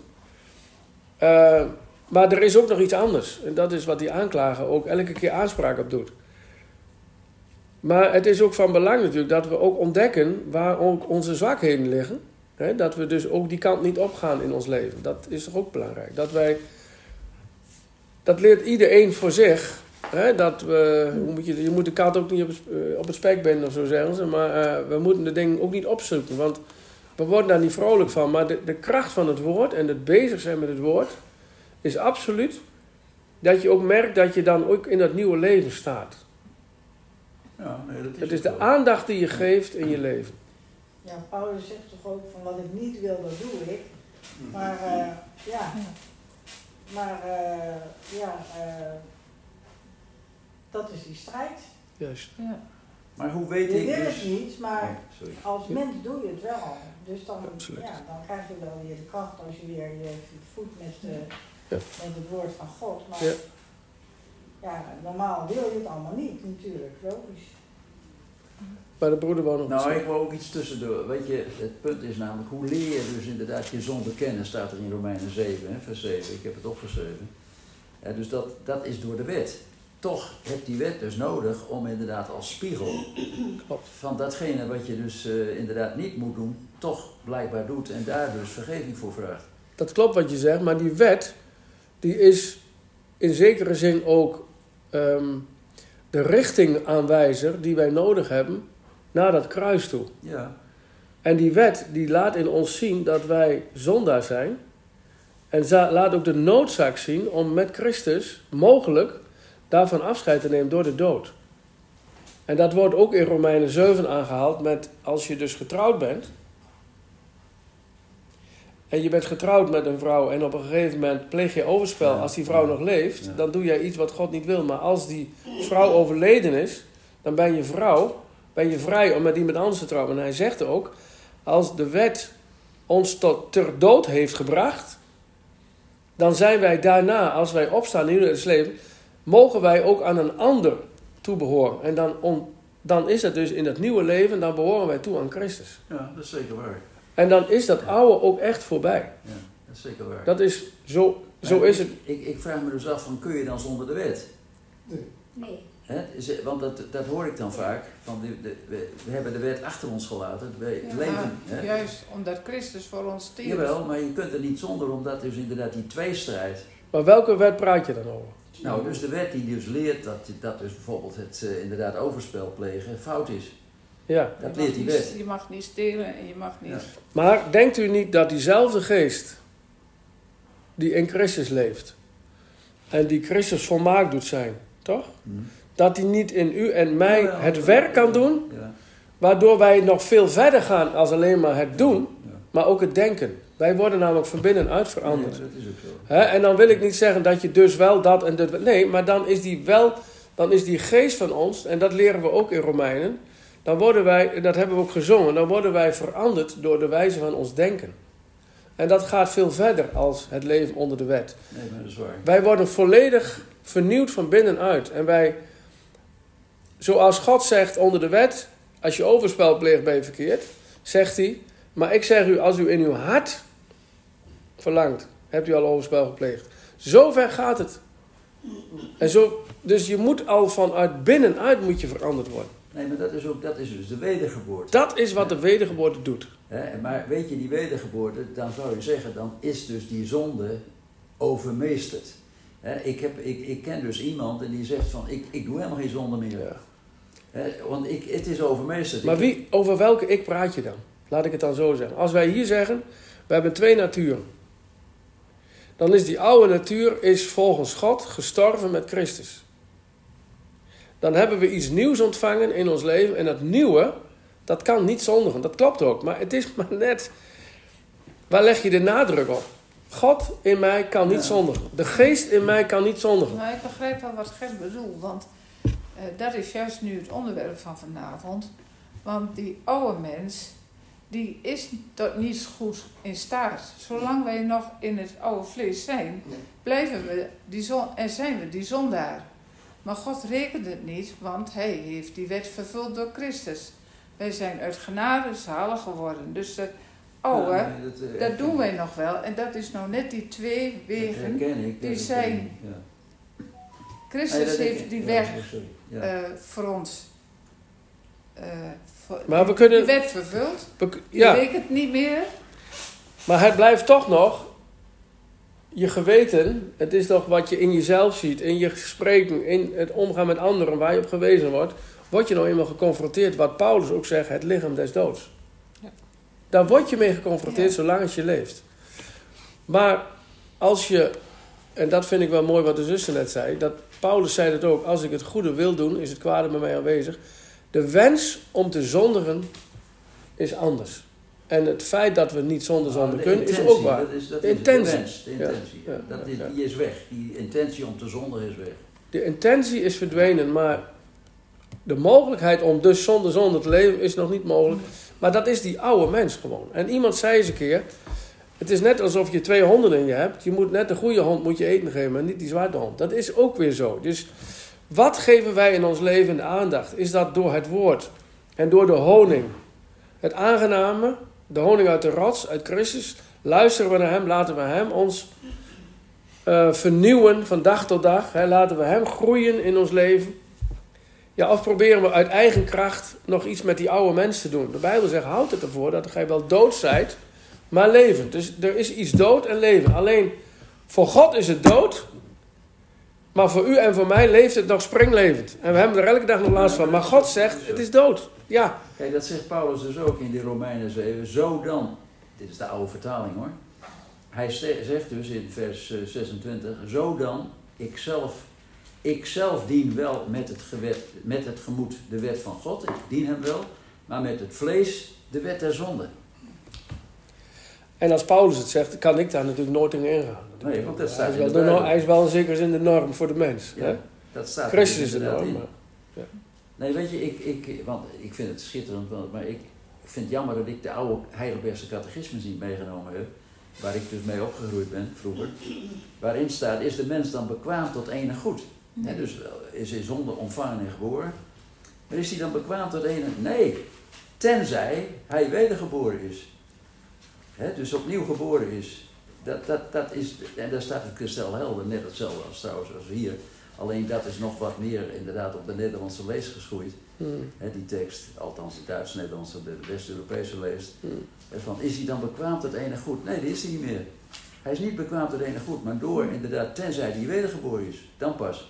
Maar er is ook nog iets anders. En dat is wat die aanklager ook elke keer aanspraak op doet. Maar het is ook van belang natuurlijk dat we ook ontdekken waar ook onze zwakheden liggen. Hè? Dat we dus ook die kant niet opgaan in ons leven. Dat is toch ook belangrijk. Dat leert iedereen voor zich. Hè? Dat je moet de kat ook niet op het spek binden of zo zeggen ze. Maar we moeten de dingen ook niet opzoeken. Want we worden daar niet vrolijk van. Maar de kracht van het woord en het bezig zijn met het woord is absoluut dat je ook merkt dat je dan ook in dat nieuwe leven staat. Ja, nee, dat is Het is ook de zo. aandacht die je geeft in je leven. Ja, Paulus zegt toch ook van wat ik niet wil, dat doe ik. Maar dat is die strijd. Juist. Ja. Maar hoe weet Je ik wil dus... het niet, maar Oh, sorry. als mens doe je het wel. Dus dan, Absoluut. dan krijg je wel weer de kracht als je weer je voedt met het woord van God. Maar Ja. normaal wil je het allemaal niet, natuurlijk, logisch. Maar de broeder wou nog iets Nou, ik zeggen. wil ook iets tussendoor. Weet je, het punt is namelijk, hoe leer je dus inderdaad je zonde kennen, staat er in Romeinen 7, vers 7. Ik heb het opgeschreven. Ja, dus dat is door de wet. Toch heb die wet dus nodig om inderdaad als spiegel Klopt. van datgene wat je dus inderdaad niet moet doen, toch blijkbaar doet en daar dus vergeving voor vraagt. Dat klopt wat je zegt, maar die wet die is in zekere zin ook de richtingaanwijzer die wij nodig hebben naar dat kruis toe. Ja. En die wet die laat in ons zien dat wij zondaar zijn. En laat ook de noodzaak zien om met Christus mogelijk daarvan afscheid te nemen door de dood. En dat wordt ook in Romeinen 7 aangehaald met als je dus getrouwd bent. En je bent getrouwd met een vrouw en op een gegeven moment pleeg je overspel als die vrouw nog leeft. Dan doe jij iets wat God niet wil. Maar als die vrouw overleden is, dan ben je vrij om met iemand anders te trouwen. En hij zegt ook, als de wet ons tot ter dood heeft gebracht, dan zijn wij daarna, als wij opstaan in het leven, mogen wij ook aan een ander toebehoren. En dan is het dus in het nieuwe leven, dan behoren wij toe aan Christus. Ja, dat is zeker waar. En dan is dat oude ook echt voorbij. Ja, dat is zeker waar. Dat is zo is het. Ik vraag me dus af, van, kun je dan zonder de wet? Nee. Want dat hoor ik dan vaak. Van we hebben de wet achter ons gelaten. We leven. Juist omdat Christus voor ons stierf. Jawel, maar je kunt er niet zonder, omdat dus inderdaad die tweestrijd. Maar welke wet praat je dan over? Nou, dus de wet die dus leert dat dus bijvoorbeeld het inderdaad overspel plegen fout is. Ja. Dat leert die wet. Je mag niet stelen en je mag niet... Ja. Maar denkt u niet dat diezelfde geest die in Christus leeft en die Christus volmaakt doet zijn, toch? Dat die niet in u en mij het werk kan doen, waardoor wij nog veel verder gaan als alleen maar het doen, maar ook het denken. Wij worden namelijk van binnenuit veranderd. Ja, dat is ook zo. En dan wil ik niet zeggen dat je dus wel dat en dat... Nee, maar dan is die geest van ons, en dat leren we ook in Romeinen, dan worden wij, en dat hebben we ook gezongen, dan worden wij veranderd door de wijze van ons denken. En dat gaat veel verder als het leven onder de wet. Nee, maar dat is waar. Wij worden volledig vernieuwd van binnenuit. En wij, zoals God zegt onder de wet, als je overspel pleegt ben je verkeerd, zegt hij, maar ik zeg u, als u in uw hart verlangt, hebt u al overspel gepleegd. Zo ver gaat het. En dus je moet al vanuit binnenuit moet je veranderd worden. Nee, maar dat is dus de wedergeboorte. Dat is wat de wedergeboorte doet. Maar weet je, die wedergeboorte, dan zou je zeggen, dan is dus die zonde overmeesterd. Ik ken dus iemand en die zegt van, ik doe helemaal geen zonde meer. Ja. Want het is overmeesterd. Maar over welke ik praat je dan? Laat ik het dan zo zeggen. Als wij hier zeggen, we hebben 2 naturen. Dan is die oude natuur volgens God gestorven met Christus. Dan hebben we iets nieuws ontvangen in ons leven. En dat nieuwe, dat kan niet zondigen. Dat klopt ook. Maar het is maar net, waar leg je de nadruk op? God in mij kan niet zondigen. De geest in mij kan niet zondigen. Maar ik begrijp wel wat Gert bedoelt. Want dat is juist nu het onderwerp van vanavond. Want die oude mens, die is tot niets goed in staat. Zolang wij nog in het oude vlees zijn, zijn we die zondaar. Maar God rekent het niet, want hij heeft die wet vervuld door Christus. Wij zijn uit genade zalig geworden. Dus dat oude, dat doen wij nog wel. En dat is nou net die 2 wegen die zijn. Ja. Christus heeft die weg voor ons. Maar we kunnen, die wet vervuld. Je rekent niet meer. Maar het blijft toch nog je geweten. Het is toch wat je in jezelf ziet, in je gesprekken, in het omgaan met anderen, waar je op gewezen wordt. Word je nou eenmaal geconfronteerd, wat Paulus ook zegt, het lichaam des doods. Ja. Daar word je mee geconfronteerd zolang als je leeft. Maar als je, en dat vind ik wel mooi wat de zuster net zei, dat Paulus zei het ook, als ik het goede wil doen, is het kwade bij mij aanwezig. De wens om te zondigen is anders. En het feit dat we niet zonder zonde kunnen, is ook waar. De intentie. Die is weg. Die intentie om te zondigen is weg. De intentie is verdwenen, maar de mogelijkheid om dus zonder zonde te leven is nog niet mogelijk. Maar dat is die oude mens gewoon. En iemand zei eens een keer, het is net alsof je 2 honden in je hebt. Je moet net de goede hond moet je eten geven, maar niet die zwarte hond. Dat is ook weer zo. Dus wat geven wij in ons leven de aandacht? Is dat door het woord en door de honing? Het aangename, de honing uit de rots, uit Christus. Luisteren we naar hem, laten we hem ons vernieuwen van dag tot dag. Laten we hem groeien in ons leven. Ja, of proberen we uit eigen kracht nog iets met die oude mens te doen. De Bijbel zegt, houd het ervoor dat gij wel dood zijt, maar levend. Dus er is iets dood en leven. Alleen, voor God is het dood, Maar voor u en voor mij leeft het nog springlevend. En we hebben er elke dag nog last van. Maar God zegt, het is dood. Ja. Kijk, dat zegt Paulus dus ook in die Romeinen 7. Zo dan, dit is de oude vertaling hoor. Hij zegt dus in vers 26, zo dan, ikzelf dien wel met het gemoed de wet van God, ik dien hem wel, maar met het vlees de wet der zonde. En als Paulus het zegt, kan ik daar natuurlijk nooit in ingaan. Nee, want dat staat hij is wel in zekere zin de norm voor de mens. Ja, hè? Dat staat Christus is de norm. Maar, ja. Nee, weet je, want ik vind het schitterend, maar ik vind het jammer dat ik de oude Heidelbergse catechismus niet meegenomen heb, waar ik dus mee opgegroeid ben vroeger, waarin staat, is de mens dan bekwaam tot enig goed? Nee. Ja, dus is hij zonder ontvangen en geboren. Maar is hij dan bekwaam tot enig? Nee, tenzij hij wedergeboren is. Dus opnieuw geboren is. Dat is, en daar staat het kristalhelder, net hetzelfde als trouwens als hier. Alleen dat is nog wat meer inderdaad op de Nederlandse lees geschoeid. Die tekst, althans de Duits-Nederlandse, de West-Europese leest. Van, is hij dan bekwaam tot enig goed? Nee, dat is hij niet meer. Hij is niet bekwaam tot enig goed, maar door inderdaad, tenzij hij wedergeboren is, dan pas.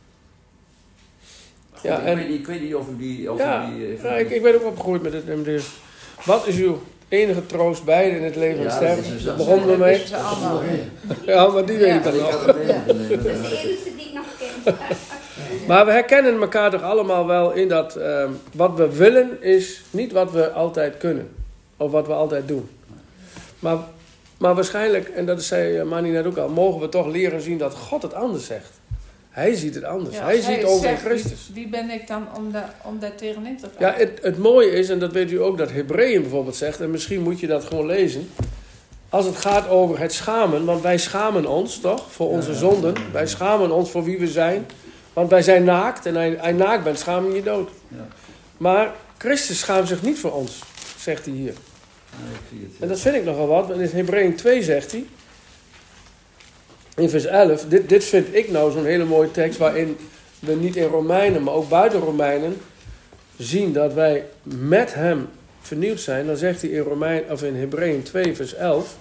Goed, ja, ik weet niet of u die... Ik ben ook opgegroeid met het. Wat is uw enige troost beide in het leven en sterven? Dat begonnen we mee. Ja, maar die weet ik dan nog. Dat is de enige die ik nog ken. Maar we herkennen elkaar toch allemaal wel in dat wat we willen is niet wat we altijd kunnen. Of wat we altijd doen. Maar waarschijnlijk, en dat zei Manny net ook al, mogen we toch leren zien dat God het anders zegt. Hij ziet het anders. Ja, hij ziet over in zegt, Christus. Wie ben ik dan om daar tegenin te gaan? Ja, het mooie is, en dat weet u ook, dat Hebreeën bijvoorbeeld zegt, en misschien moet je dat gewoon lezen. Als het gaat over het schamen, want wij schamen ons toch, voor onze zonden. Wij schamen ons voor wie we zijn. Want wij zijn naakt en hij naakt bent, schaam je je dood. Ja. Maar Christus schaamt zich niet voor ons, zegt hij hier. Nee, ik zie het. En dat vind ik nogal wat. In Hebreeën 2 zegt hij, in vers 11, dit vind ik nou zo'n hele mooie tekst waarin we niet in Romeinen, maar ook buiten Romeinen zien dat wij met hem vernieuwd zijn. Dan zegt hij in Hebreeën 2 vers 11,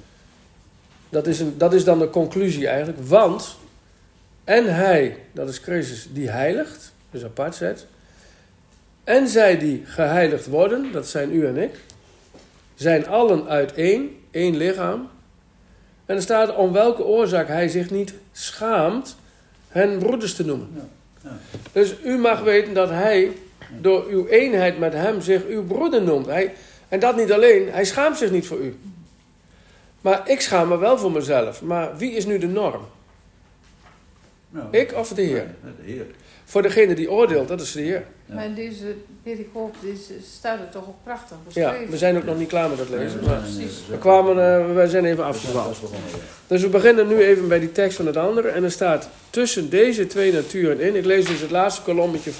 dat is dan de conclusie eigenlijk, want en hij, dat is Christus, die heiligt, dus apart zet, en zij die geheiligd worden, dat zijn u en ik, zijn allen uit één lichaam. En er staat om welke oorzaak hij zich niet schaamt hen broeders te noemen. Ja. Ja. Dus u mag weten dat hij door uw eenheid met hem zich uw broeder noemt. En dat niet alleen, hij schaamt zich niet voor u. Maar ik schaam me wel voor mezelf. Maar wie is nu de norm? Nou, Ik of de Heer? De Heer. Voor degene die oordeelt, dat is de Heer. Ja. Maar in deze pericoop staat het toch ook prachtig beschreven. Ja, we zijn ook nog niet klaar met dat lezen. Nee, Maar we zijn even afgedwaald. Dus we beginnen nu even bij die tekst van het andere. En er staat tussen deze twee naturen in. Ik lees dus het laatste kolommetje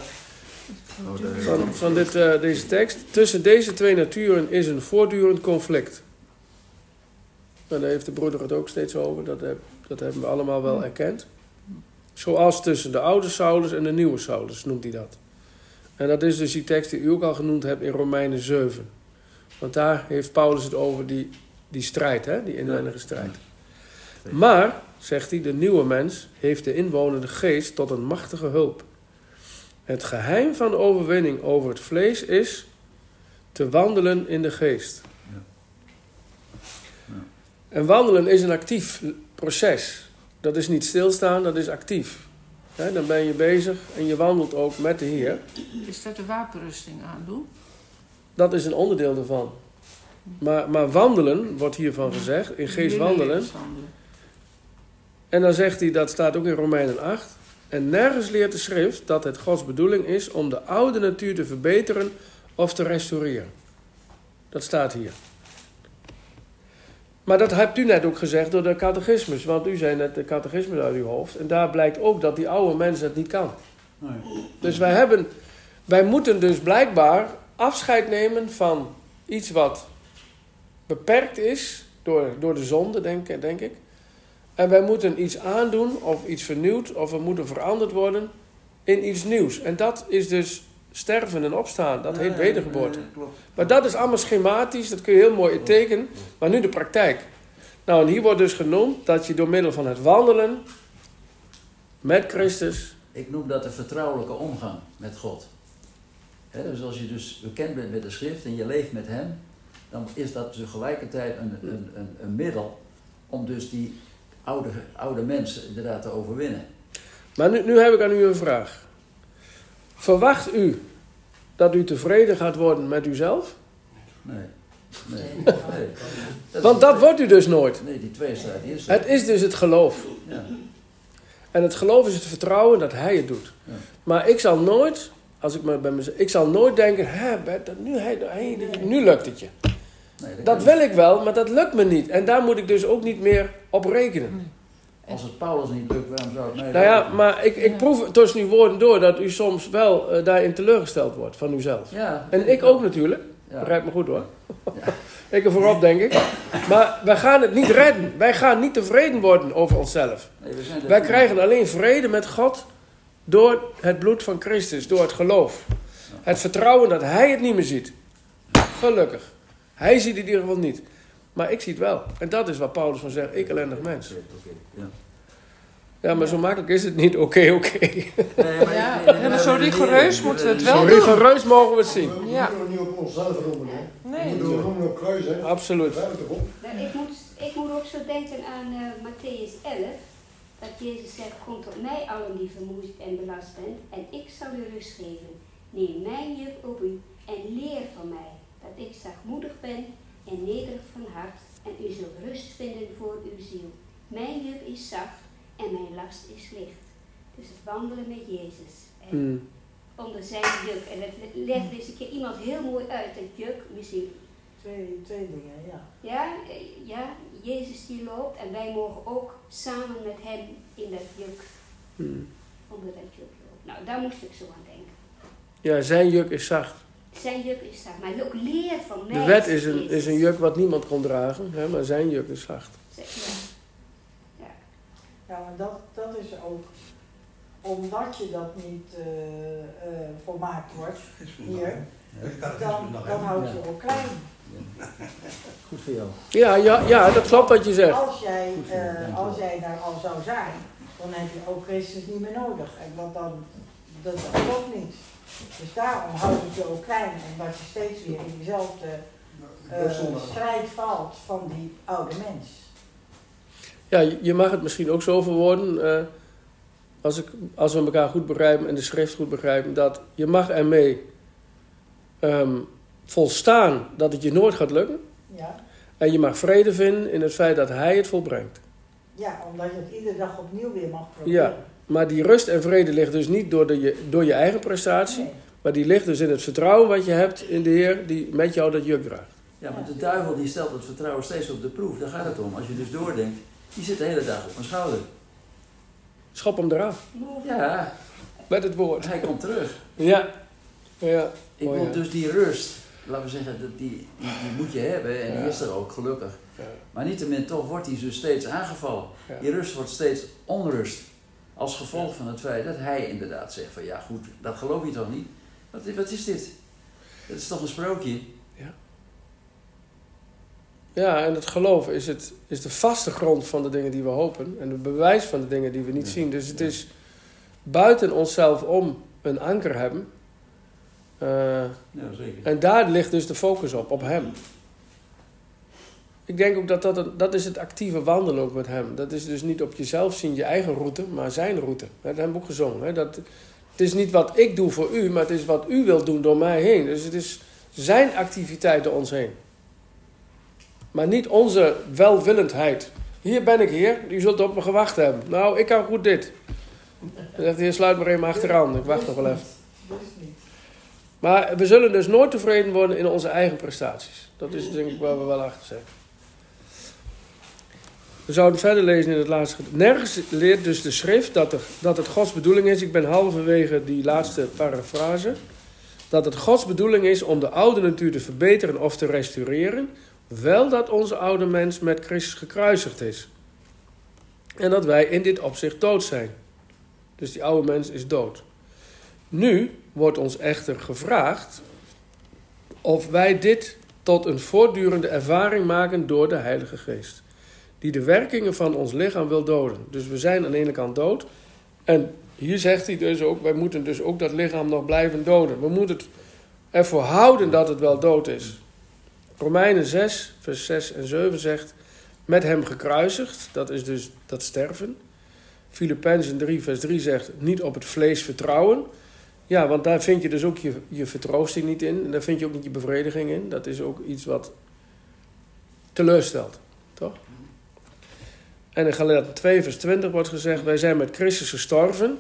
van deze tekst. Tussen deze twee naturen is een voortdurend conflict. En daar heeft de broeder het ook steeds over. Dat hebben we allemaal wel erkend. Zoals tussen de oude Saulus en de nieuwe Saulus noemt hij dat. En dat is dus die tekst die u ook al genoemd hebt in Romeinen 7. Want daar heeft Paulus het over die strijd, die inwendige strijd. Maar, zegt hij, de nieuwe mens heeft de inwonende geest tot een machtige hulp. Het geheim van de overwinning over het vlees is te wandelen in de geest. En wandelen is een actief proces. Dat is niet stilstaan, dat is actief. Dan ben je bezig en je wandelt ook met de Heer. Is dat de wapenrusting aandoen? Dat is een onderdeel ervan. Maar wandelen, wordt hiervan gezegd, in geest wandelen. En dan zegt hij, dat staat ook in Romeinen 8. En nergens leert de schrift dat het Gods bedoeling is om de oude natuur te verbeteren of te restaureren. Dat staat hier. Maar dat hebt u net ook gezegd door de catechismus. Want u zei net de catechismus uit uw hoofd. En daar blijkt ook dat die oude mens het niet kan. Nee. Dus wij moeten dus blijkbaar afscheid nemen van iets wat beperkt is door de zonde, denk ik. En wij moeten iets aandoen of iets vernieuwd of we moeten veranderd worden in iets nieuws. En dat is dus sterven en opstaan. Dat heet wedergeboorte. Maar dat is allemaal schematisch, dat kun je heel mooi tekenen. Maar nu de praktijk. Nou, en hier wordt dus genoemd dat je door middel van het wandelen met Christus. Ik noem dat de vertrouwelijke omgang met God. Dus als je dus bekend bent met de schrift en je leeft met hem, dan is dat tegelijkertijd een middel om dus die oude mensen inderdaad te overwinnen. Maar nu heb ik aan u een vraag. Verwacht u dat u tevreden gaat worden met uzelf? Nee. Want dat wordt u dus nooit. Nee, die tweestrijd is Het is dus het geloof. Ja. En het geloof is het vertrouwen dat hij het doet. Ja. Maar ik zal nooit, ik zal nooit denken, nu lukt het je. Nee, Dat wil ik wel, maar dat lukt me niet. En daar moet ik dus ook niet meer op rekenen. Als het Paulus niet lukt, waarom zou het mij Nou ja, lukken? maar ik proef tussen uw woorden door dat u soms wel daarin teleurgesteld wordt van uzelf. Ja, En ik ook natuurlijk. Ja. Begrijp me goed hoor. Ik er voorop denk ik. Maar wij gaan het niet redden. Wij gaan niet tevreden worden over onszelf. Nee, we zijn Wij krijgen alleen vrede met God door het bloed van Christus, door het geloof. Het vertrouwen dat hij het niet meer ziet. Gelukkig. Hij ziet het in ieder geval niet. Maar ik zie het wel. En dat is wat Paulus van zegt. Ik ellendig mens. Ja. Ja, maar zo makkelijk is het niet. Oké. maar zo rigoureus moeten we het wel Zo doen. rigoureus mogen we het zien. We Ja. moeten niet op onszelf roemen, hè. Nee. We moeten roemen op kruis, hè. Absoluut. Daar toch op. Nou, ik moet ook zo denken aan Matthäus 11. Dat Jezus zegt, kom tot mij allen die vermoeid en belast bent. En ik zal u rust geven. Neem mijn juk op u en leer van mij. Dat ik zachtmoedig ben en nederig van hart. En u zult rust vinden voor uw ziel. Mijn juk is zacht en mijn last is licht. Dus het wandelen met Jezus. En onder zijn juk. En het legt eens een keer iemand heel mooi uit. Het juk, misschien. Twee dingen, ja. Ja, Jezus die loopt en wij mogen ook samen met hem in dat juk, onder dat juk lopen. Nou, daar moest ik zo aan denken. Ja, zijn juk is zacht. Zijn juk is zacht, maar ook leer van mij. De wet is een juk wat niemand kon dragen, hè, maar zijn juk is zacht. Ja, maar dat is ook omdat je dat niet volmaakt wordt hier, dan houd je ook klein. Goed voor jou. Ja, dat klopt wat je zegt. Als jij daar al zou zijn, dan heb je ook Christus niet meer nodig. En dat klopt niet. Dus daarom houd het je ook klein, omdat je steeds weer in diezelfde strijd valt van die oude mens. Ja, je mag het misschien ook zo verwoorden, als we elkaar goed begrijpen en de schrift goed begrijpen, dat je mag ermee volstaan dat het je nooit gaat lukken. Ja. En je mag vrede vinden in het feit dat hij het volbrengt. Ja, omdat je het iedere dag opnieuw weer mag proberen. Ja, maar die rust en vrede ligt dus niet door je eigen prestatie, Nee. maar die ligt dus in het vertrouwen wat je hebt in de Heer die met jou dat juk draagt. Ja, maar de duivel die stelt het vertrouwen steeds op de proef. Daar gaat het om. Als je dus doordenkt, die zit de hele dag op mijn schouder. Schop hem eraf, Ja, met het woord. hij komt terug. Ja. Ik Oh, moet ja. dus die rust, laten we zeggen, die moet je hebben en die is er ook, gelukkig. Ja. Maar niettemin toch wordt die dus steeds aangevallen. Ja. Die rust wordt steeds onrust. Als gevolg van het feit dat hij inderdaad zegt van ja goed, dat geloof je toch niet? Wat is dit? Het is toch een sprookje? Ja, en het geloof is de vaste grond van de dingen die we hopen. En het bewijs van de dingen die we niet zien. Dus het is buiten onszelf om een anker hebben. Ja, zeker. En daar ligt dus de focus op hem. Ik denk ook dat is het actieve wandelen ook met hem. Dat is dus niet op jezelf zien, je eigen route, maar zijn route. Dat hebben we ook gezongen. Het is niet wat ik doe voor u, maar het is wat u wilt doen door mij heen. Dus het is zijn activiteit door ons heen. Maar niet onze welwillendheid. Hier ben ik, Heer. U zult op me gewacht hebben. Nou, ik kan goed dit. Dan zegt de Heer, sluit maar even achteraan. Ik wacht nog wel even. Dus niet. Maar we zullen dus nooit tevreden worden in onze eigen prestaties. Dat is denk ik waar we wel achter zijn. We zouden verder lezen in het laatste gedeelte. Nergens leert dus de schrift dat het Gods bedoeling is. Ik ben halverwege die laatste parafrase. Dat het Gods bedoeling is om de oude natuur te verbeteren of te restaureren. Wel dat onze oude mens met Christus gekruisigd is. En dat wij in dit opzicht dood zijn. Dus die oude mens is dood. Nu wordt ons echter gevraagd of wij dit tot een voortdurende ervaring maken door de Heilige Geest. Die de werkingen van ons lichaam wil doden. Dus we zijn aan de ene kant dood, En hier zegt hij dus ook, wij moeten dus ook dat lichaam nog blijven doden. We moeten het ervoor houden dat het wel dood is. Romeinen 6, vers 6 en 7 zegt, met hem gekruisigd, dat is dus dat sterven. Filippenzen 3, vers 3 zegt, niet op het vlees vertrouwen. Ja, want daar vind je dus ook je vertroosting niet in. En daar vind je ook niet je bevrediging in. Dat is ook iets wat teleurstelt, toch? En in Galaten 2, vers 20 wordt gezegd, wij zijn met Christus gestorven.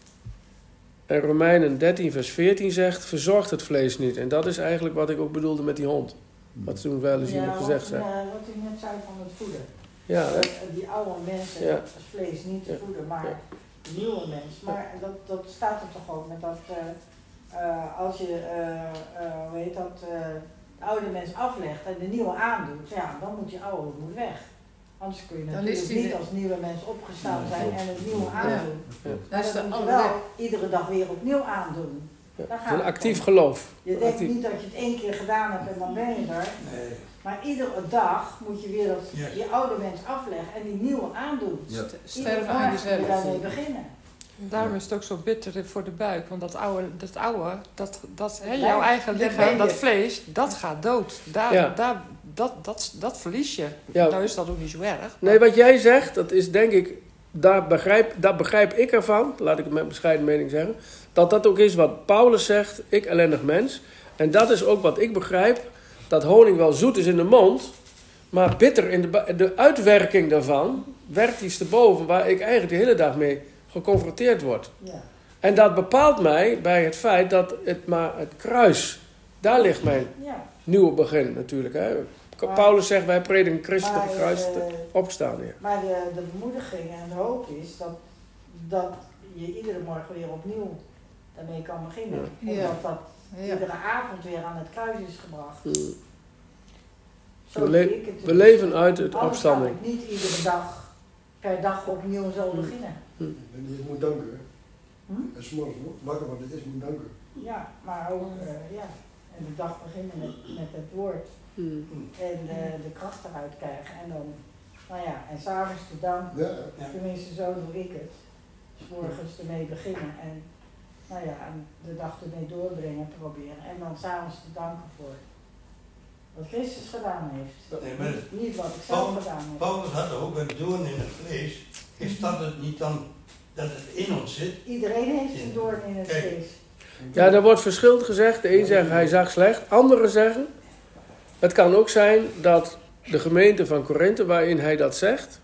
En Romeinen 13, vers 14 zegt, verzorgt het vlees niet. En dat is eigenlijk wat ik ook bedoelde met die hond. Wat toen wel eens iemand gezegd zei. Ja, wat u net zei van het voeden. Ja, hè? Die oude mensen, Ja. als vlees niet te voeden, maar Ja. de nieuwe mens. Maar dat staat er toch ook met dat, als je, hoe heet dat, de oude mens aflegt en de nieuwe aandoet, ja, dan moet je oude moet weg. Anders kun je Dan natuurlijk is die niet als nieuwe mens opgestaan Ja, zijn klopt. en het nieuwe aandoen. Ja. Maar Dat is dat de moet je oude wel iedere dag weer opnieuw aandoen. Ja, Daar het is gaat een het actief om. geloof. Je denkt Actief. niet dat je het 1 keer gedaan hebt en dan ben je er. Nee. Maar iedere dag moet je weer Ja. die oude mens afleggen en die nieuwe aandoen. Ja. Sterven aan Iedere dag moet je daarmee jezelf. beginnen. Daarom is het ook zo bitter voor de buik. Want dat oude lijf, jouw eigen dat lichaam, ben dat je. vlees, dat gaat dood. Ja. Dat verlies je. Ja. Nou is dat ook niet zo erg. Nee, wat jij zegt, dat is denk ik, daar begrijp ik ervan, laat ik het met bescheiden mening zeggen, dat ook is wat Paulus zegt, ik ellendig mens. En dat is ook wat ik begrijp, dat honing wel zoet is in de mond, maar bitter in de uitwerking daarvan werkt iets te boven waar ik eigenlijk de hele dag mee geconfronteerd word. Ja. En dat bepaalt mij bij het feit dat het kruis, daar ligt mijn Ja. nieuwe begin natuurlijk. Hè. Maar- Paulus zegt, wij prediken Christus op Maar, het kruis opstaan. Ja. maar de bemoediging en de hoop is dat je iedere morgen weer opnieuw daarmee kan beginnen. Ja. Omdat dat Ja. iedere avond weer aan het kruis is gebracht. Mm. Zo We zie ik het. We leven uit het Anders opstanding. kan ik niet iedere dag per dag opnieuw zo beginnen. En die moet danken. Hm? En s'morgens wakker wat het is, moet danken. Ja, maar ook ja. En de dag beginnen met het woord. Mm. En de kracht eruit krijgen. En dan, nou ja, en s'avonds te danken. Ja, Tenminste, zo doe ik het. 's Morgens ermee beginnen en, nou ja, en de dag ermee doorbrengen proberen. En dan s'avonds te danken voor wat Christus gedaan heeft. Nee, maar Niet wat ik zelf gedaan heb. Paulus had ook een doorn in het vlees. Is dat het niet dan dat het in ons zit? Iedereen heeft een doorn in het Kijk. vlees. Ja, daar wordt verschillend gezegd. De een zegt hij zag slecht. Anderen zeggen, het kan ook zijn dat de gemeente van Korinthe, waarin hij dat zegt,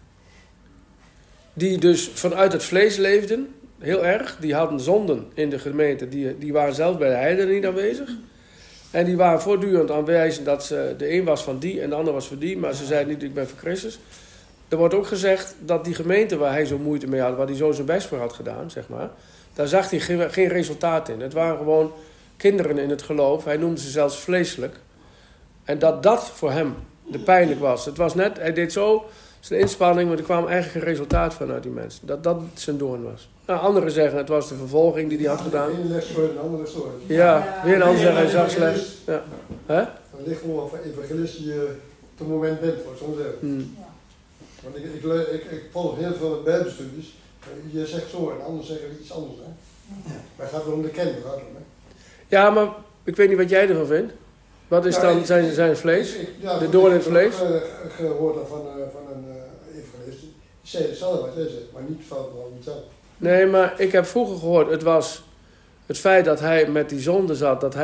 die dus vanuit het vlees leefden, heel erg, die hadden zonden in de gemeente, die waren zelfs bij de heidenen niet aanwezig. En die waren voortdurend aanwijzen dat de een was van die en de ander was van die, maar ze zeiden niet, ik ben van Christus. Er wordt ook gezegd dat die gemeente waar hij zo moeite mee had, waar hij zo zijn best voor had gedaan, zeg maar, daar zag hij geen resultaat in. Het waren gewoon kinderen in het geloof. Hij noemde ze zelfs vleeselijk. En dat voor hem de pijnlijk was. Het was net, hij deed zo zijn inspanning, maar er kwam eigenlijk geen resultaat van uit die mensen. Dat zijn doorn was. Nou, anderen zeggen het was de vervolging die hij had gedaan. De ene les voor de andere story. Ja, weer een ander zegt hij zag slecht. Ja. Hè? Dan ligt gewoon of evangelist je op het moment bent, wat ik zo zeggen. Hmm. Want ik volg heel veel bijbelstudies. Je zegt zo en anderen zeggen iets anders. Hè? Maar het gaat wel om de kennis. Ja, maar ik weet niet wat jij ervan vindt. Wat is dan zijn vlees? De doorn in het vlees? Ik heb gehoord van een evangelist. Die zei hetzelfde wat jij zegt, maar niet van hetzelfde. Nee, maar ik heb vroeger gehoord, het was het feit dat hij met die zonde zat, dat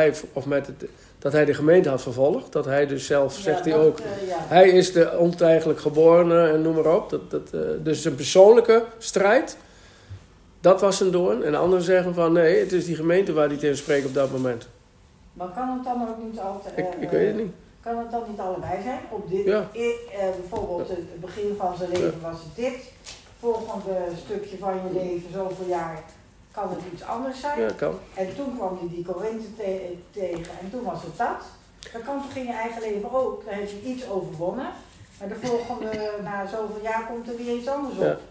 hij de gemeente had vervolgd. Dat hij dus zelf, zegt hij ook, hij is de onteigelijk geborene en noem maar op. Dus een persoonlijke strijd, dat was een doorn. En anderen zeggen van nee, het is die gemeente waar hij tegen spreekt op dat moment. Maar kan het dan ook niet altijd... Ik weet het niet. Kan het dan niet allebei zijn? Op dit, Ja. Bijvoorbeeld het begin van zijn leven was het dit. Volgende stukje van je leven, zoveel jaar, kan het iets anders zijn. Ja, kan. En toen kwam hij die Korinthe tegen en toen was het dat. Dat kan toch in je eigen leven ook. Dan heb je iets overwonnen. Maar de volgende, na zoveel jaar, komt er weer iets anders op. Ja.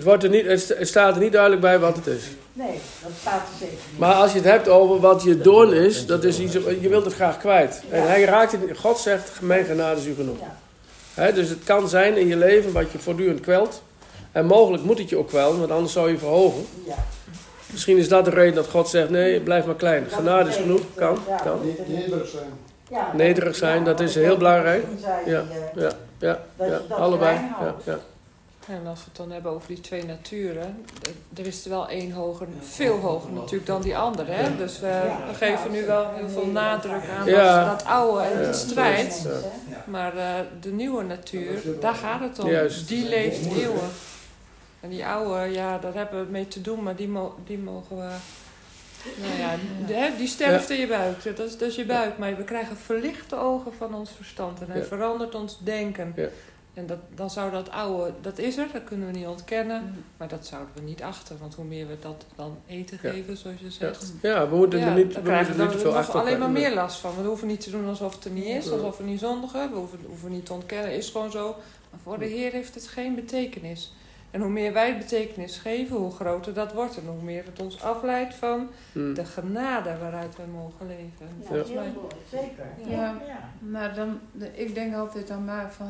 Het staat er niet duidelijk bij wat het is. Nee, dat staat er zeker niet. Maar als je het hebt over wat je doorn is, dat is iets, je wilt het graag kwijt. En hij raakt het, God zegt, mijn genade is u genoeg. Ja. Dus het kan zijn in je leven wat je voortdurend kwelt. En mogelijk moet het je ook kwellen, want anders zou je verhogen. Ja. Misschien is dat de reden dat God zegt, nee, blijf maar klein. Genade is genoeg, kan. Nederig zijn. Ja, Nederig zijn, dat is heel belangrijk. Ja. Ja, Dat allebei. klein houdt. Ja. En als we het dan hebben over die twee naturen, er is er wel één hoger, veel hoger natuurlijk dan die andere. Hè? Dus we geven nu wel heel veel nadruk aan dat oude en de strijd. Maar de nieuwe natuur, daar gaat het om. Juist. Die leeft eeuwig. En die oude, ja, daar hebben we mee te doen, maar die mogen we... Nou ja, die sterft in je buik. Dat is je buik. Maar we krijgen verlichte ogen van ons verstand. En hij verandert ons denken. Ja. En dan zou dat oude, dat is er, dat kunnen we niet ontkennen. Maar dat zouden we niet achter. Want hoe meer we dat dan eten geven, zoals je zegt. Ja, we moeten er niet te veel achter. Alleen maar meer last van. We hoeven niet te doen alsof het er niet is. Alsof we niet zondigen. We hoeven niet te ontkennen. Is gewoon zo. Maar voor de Heer heeft het geen betekenis. En hoe meer wij betekenis geven, hoe groter dat wordt. En hoe meer het ons afleidt van de genade waaruit wij mogen leven. Ja, heel mooi. Zeker. Ja. Nou, ik denk altijd aan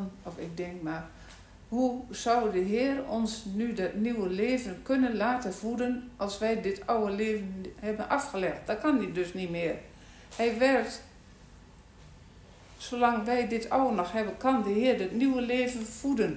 hoe zou de Heer ons nu dat nieuwe leven kunnen laten voeden als wij dit oude leven hebben afgelegd? Dat kan hij dus niet meer. Hij werkt, zolang wij dit oude nog hebben, kan de Heer het nieuwe leven voeden.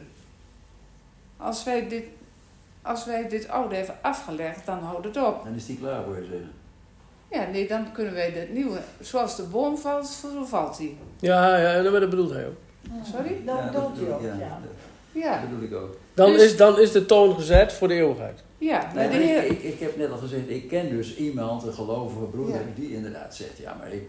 Als wij dit oude hebben afgelegd, dan houdt het op. Dan is die klaar, wil je zeggen. Ja, nee, dan kunnen wij het nieuwe. Zoals de boom valt, zo valt hij. Ja, dat bedoelt hij ook. Sorry? Dat bedoelt hij ook, Ja. Dat bedoel ik ook. Dan is de toon gezet voor de eeuwigheid. Ja, nee, de Heer... ik heb net al gezegd, ik ken dus iemand, een gelovige broeder, die inderdaad zegt, ja, maar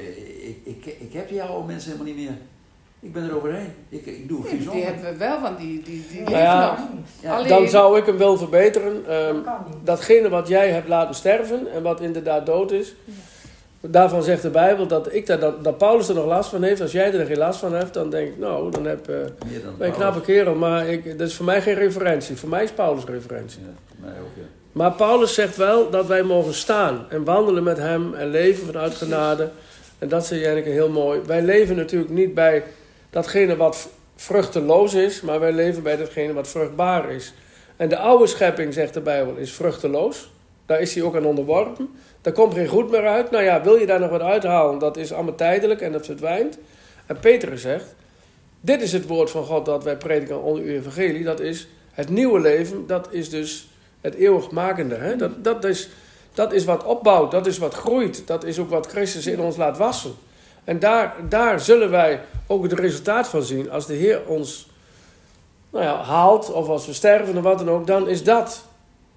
ik heb die oude mensen helemaal niet meer. Ik ben er overheen. Ik doe geen zonde. Die hebben we wel, want die leven nog. Ja, alleen... Dan zou ik hem wel verbeteren. Datgene wat jij hebt laten sterven en wat inderdaad dood is. Daarvan zegt de Bijbel dat Paulus er nog last van heeft. Als jij er geen last van hebt, dan denk ik, nou, dan ben je een knappe kerel. Maar dat is voor mij geen referentie. Voor mij is Paulus referentie. Ja, voor mij ook, ja. Maar Paulus zegt wel dat wij mogen staan en wandelen met hem en leven vanuit genade. En dat zei Janneke heel mooi. Wij leven natuurlijk niet bij datgene wat vruchteloos is, maar wij leven bij datgene wat vruchtbaar is. En de oude schepping, zegt de Bijbel, is vruchteloos. Daar is hij ook aan onderworpen. Daar komt geen goed meer uit. Nou ja, wil je daar nog wat uithalen, dat is allemaal tijdelijk en dat verdwijnt. En Petrus zegt, dit is het woord van God dat wij prediken onder uw evangelie. Dat is het nieuwe leven, dat is dus het eeuwigmakende. Hè? Dat is wat opbouwt, dat is wat groeit. Dat is ook wat Christus in ons laat wassen. En daar zullen wij ook het resultaat van zien. Als de Heer ons haalt, of als we sterven of wat dan ook, dan is dat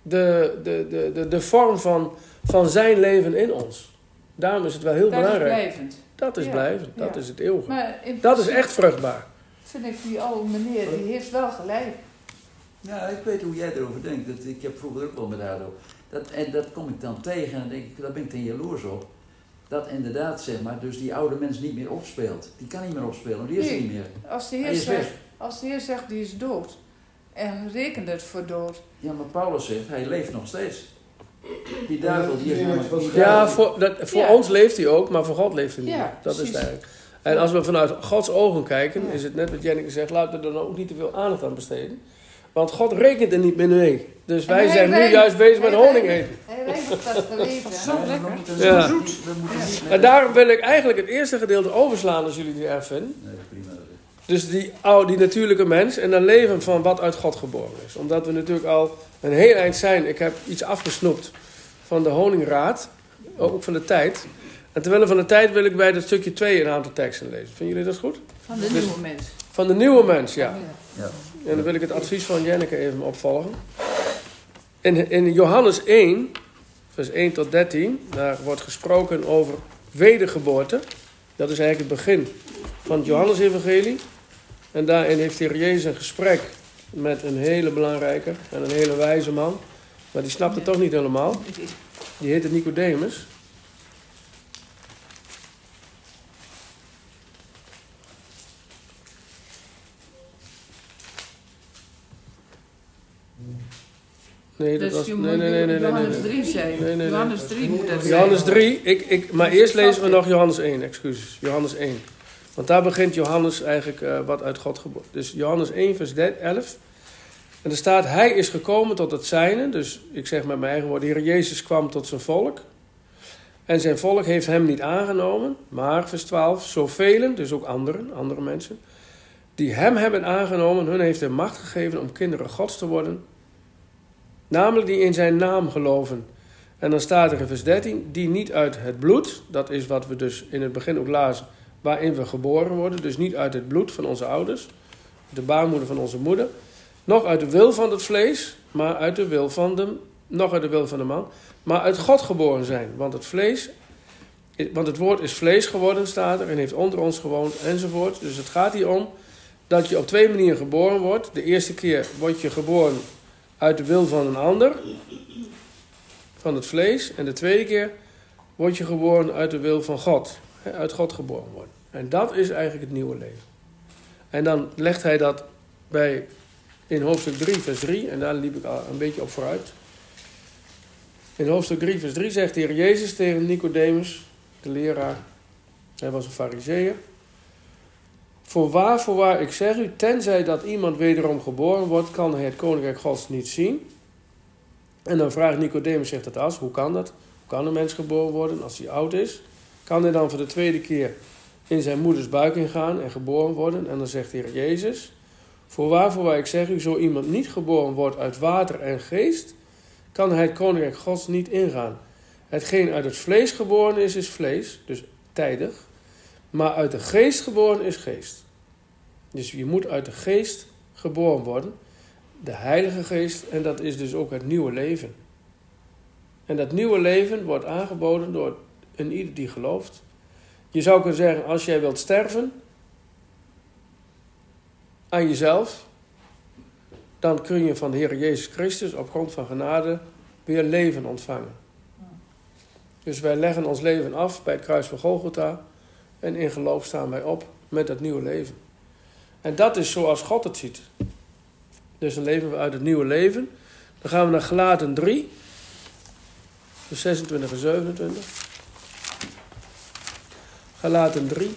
de vorm van zijn leven in ons. Daarom is het wel heel belangrijk. Dat is blijvend. Dat is blijvend, dat is het eeuwige. Maar dat is echt vruchtbaar. Vind ik die oude meneer, die heeft wel gelijk. Ja, ik weet hoe jij erover denkt. Ik heb vroeger ook wel met haar over. En dat kom ik dan tegen en dan denk ik, daar ben ik ten jaloers op. Dat inderdaad, zeg maar, dus die oude mens niet meer opspeelt. Die kan niet meer opspelen, die is er niet meer. Als de Heer zegt, die is dood. En rekent het voor dood. Ja, maar Paulus zegt, hij leeft nog steeds. Die duivel, die is namelijk... Ja, voor ons leeft hij ook, maar voor God leeft hij niet meer. Dat is het eigenlijk. En als we vanuit Gods ogen kijken, is het net wat Janneke zegt, laten we er dan ook niet te veel aandacht aan besteden. Want God rekent er niet meer mee. Dus wij zijn nu juist bezig met honing eten. Hij weet dat dat gelegen. Zo lekker. Ja. En daarom wil ik eigenlijk het eerste gedeelte overslaan als jullie het erg vinden. Nee, prima. Dus die natuurlijke mens en dan leven van wat uit God geboren is. Omdat we natuurlijk al een heel eind zijn. Ik heb iets afgesnoept van de honingraad. Ook van de tijd. En terwille van de tijd wil ik bij dat stukje 2 een aantal teksten lezen. Vinden jullie dat goed? Van de nieuwe mens. Van de nieuwe mens, ja. Ja. En dan wil ik het advies van Janneke even opvolgen. In Johannes 1, vers 1 tot 13, daar wordt gesproken over wedergeboorte. Dat is eigenlijk het begin van het Johannes-evangelie. En daarin heeft de Heer Jezus een gesprek met een hele belangrijke en een hele wijze man. Maar die snapt het toch niet helemaal. Die heette Nicodemus. Nee, dat was... Nee. Johannes 3 zei. Nee. Johannes 3 moet dat zijn. Johannes 3, maar eerst lezen we nog Johannes 1, excuses. Johannes 1. Want daar begint Johannes eigenlijk wat uit God geboren. Dus Johannes 1 vers 11. En er staat, hij is gekomen tot het zijne. Dus ik zeg met mijn eigen woorden, de Heer Jezus kwam tot zijn volk. En zijn volk heeft hem niet aangenomen. Maar, vers 12, zoveel, dus ook andere mensen, die hem hebben aangenomen, hun heeft hij macht gegeven om kinderen Gods te worden. Namelijk die in zijn naam geloven. En dan staat er in vers 13, die niet uit het bloed, dat is wat we dus in het begin ook lazen, waarin we geboren worden, dus niet uit het bloed van onze ouders, de baarmoeder van onze moeder, nog uit de wil van het vlees, maar uit de wil van de man, maar uit God geboren zijn. Want het woord is vlees geworden, staat er, en heeft onder ons gewoond, enzovoort. Dus het gaat hier om dat je op 2 manieren geboren wordt. De eerste keer word je geboren uit de wil van een ander, van het vlees. En de tweede keer word je geboren uit de wil van God. Uit God geboren worden. En dat is eigenlijk het nieuwe leven. En dan legt hij dat bij in hoofdstuk 3 vers 3. En daar liep ik al een beetje op vooruit. In hoofdstuk 3 vers 3 zegt de Heer Jezus tegen Nicodemus, de leraar. Hij was een Farizeeër. Voorwaar, ik zeg u, tenzij dat iemand wederom geboren wordt, kan hij het koninkrijk Gods niet zien. En dan vraagt Nicodemus, zegt het als, hoe kan dat? Hoe kan een mens geboren worden als hij oud is? Kan hij dan voor de tweede keer in zijn moeders buik ingaan en geboren worden? En dan zegt de Heer Jezus, voorwaar, ik zeg u, zo iemand niet geboren wordt uit water en geest, kan hij het koninkrijk Gods niet ingaan. Hetgeen uit het vlees geboren is vlees, dus tijdig. Maar uit de geest geboren is geest. Dus je moet uit de geest geboren worden. De Heilige Geest. En dat is dus ook het nieuwe leven. En dat nieuwe leven wordt aangeboden door een ieder die gelooft. Je zou kunnen zeggen, als jij wilt sterven aan jezelf, dan kun je van de Heer Jezus Christus op grond van genade weer leven ontvangen. Dus wij leggen ons leven af bij het kruis van Golgotha. En in geloof staan wij op met dat nieuwe leven. En dat is zoals God het ziet. Dus dan leven we uit het nieuwe leven. Dan gaan we naar Galaten 3. vers 26 en 27. Galaten 3.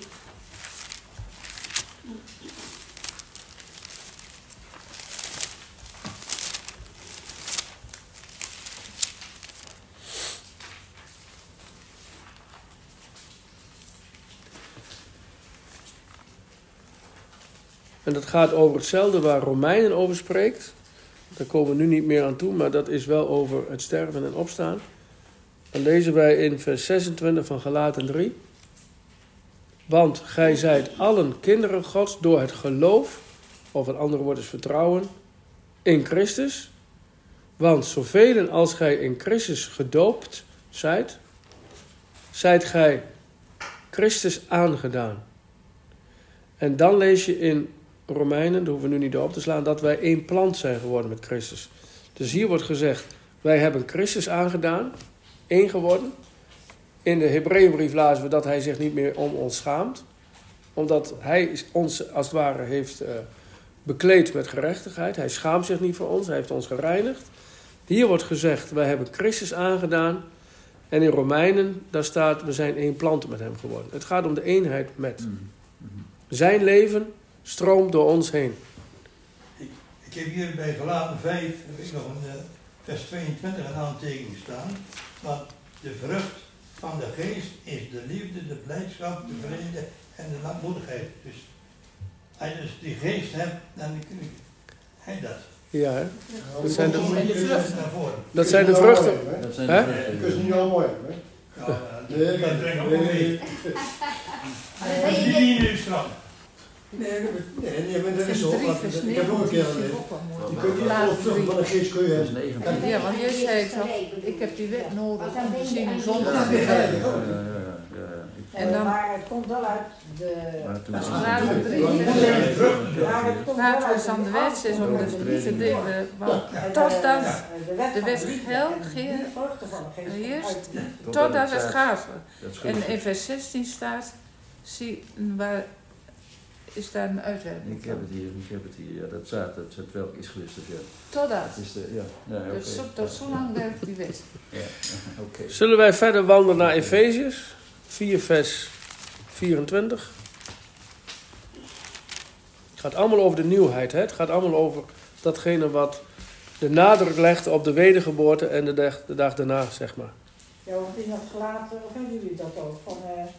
En dat gaat over hetzelfde waar Romeinen over spreekt. Daar komen we nu niet meer aan toe, maar dat is wel over het sterven en opstaan. Dan lezen wij in vers 26 van Galaten 3. Want gij zijt allen kinderen Gods door het geloof, of een ander woord is vertrouwen, in Christus. Want zoveel als gij in Christus gedoopt zijt, zijt gij Christus aangedaan. En dan lees je in Romeinen, daar hoeven we nu niet op te slaan, dat wij één plant zijn geworden met Christus. Dus hier wordt gezegd, wij hebben Christus aangedaan, één geworden. In de Hebreeënbrief lazen we dat hij zich niet meer om ons schaamt. Omdat hij ons als het ware heeft bekleed met gerechtigheid. Hij schaamt zich niet voor ons, hij heeft ons gereinigd. Hier wordt gezegd, wij hebben Christus aangedaan. En in Romeinen, daar staat, we zijn één plant met hem geworden. Het gaat om de eenheid met. Zijn leven stroomt door ons heen. Ik heb hier bij Galaten 5 heb ik nog een vers 22 een aantekening staan. Want de vrucht van de geest is de liefde, de blijdschap, de vrede en de langmoedigheid. Dus als je dus die geest hebt, dan kun hij dat. Ja, hè? Dat zijn de vruchten. Dat zijn de vruchten. Dat is niet al mooi, hè? Nee, dat brengt ook mee. Dat is niet in uw straf. Nee, maar dat is zo. Ik heb nog een keer gelezen. Je kunt niet alle vruchten van de geest kun je hebben. Ja, want jij zei toch, ik heb die wet nodig om te zien hoe zonde En dan, maar het komt wel uit de... Galaten 3. Laten we aan de wet is om de te dingen. Totdat de wet heerst, totdat het gaat. En in vers 16 staat, zie waar is daar een uitwerking. Ik heb het hier, ja, dat staat wel is gelisted, ja. Totdat. Dus tot zo lang werkt die wet. Ja, okay. Zullen wij verder wandelen naar Efeziërs 4 vers 24. Het gaat allemaal over de nieuwheid. Hè? Het gaat allemaal over datgene wat de nadruk legt op de wedergeboorte en de dag daarna, zeg maar. Ja, want in dat Galaten, of hebben jullie dat ook? Van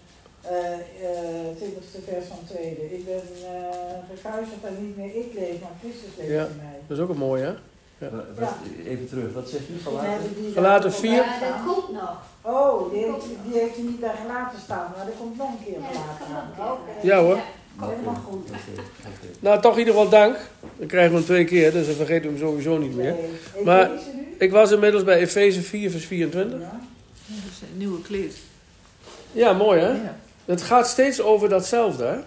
20e vers van 2e. Ik ben gekruisigd en niet meer ik leef, maar Christus leeft in mij. Dat is ook een mooie, hè? Ja. Even terug, wat zegt u? Galaten 4. Ja, dat komt nog. Oh, die heeft hij niet bij Galaten staan, maar er komt nog een keer Galaten aan. Ja hoor. Helemaal goed. Nou, toch in ieder geval dank. Dan krijgen we hem 2 keer, dus dan vergeten we hem sowieso niet meer. Maar ik was inmiddels bij Efeze 4 vers 24. Ja, dat is een nieuwe kleed. Ja, mooi hè? Ja. Het gaat steeds over datzelfde, hè?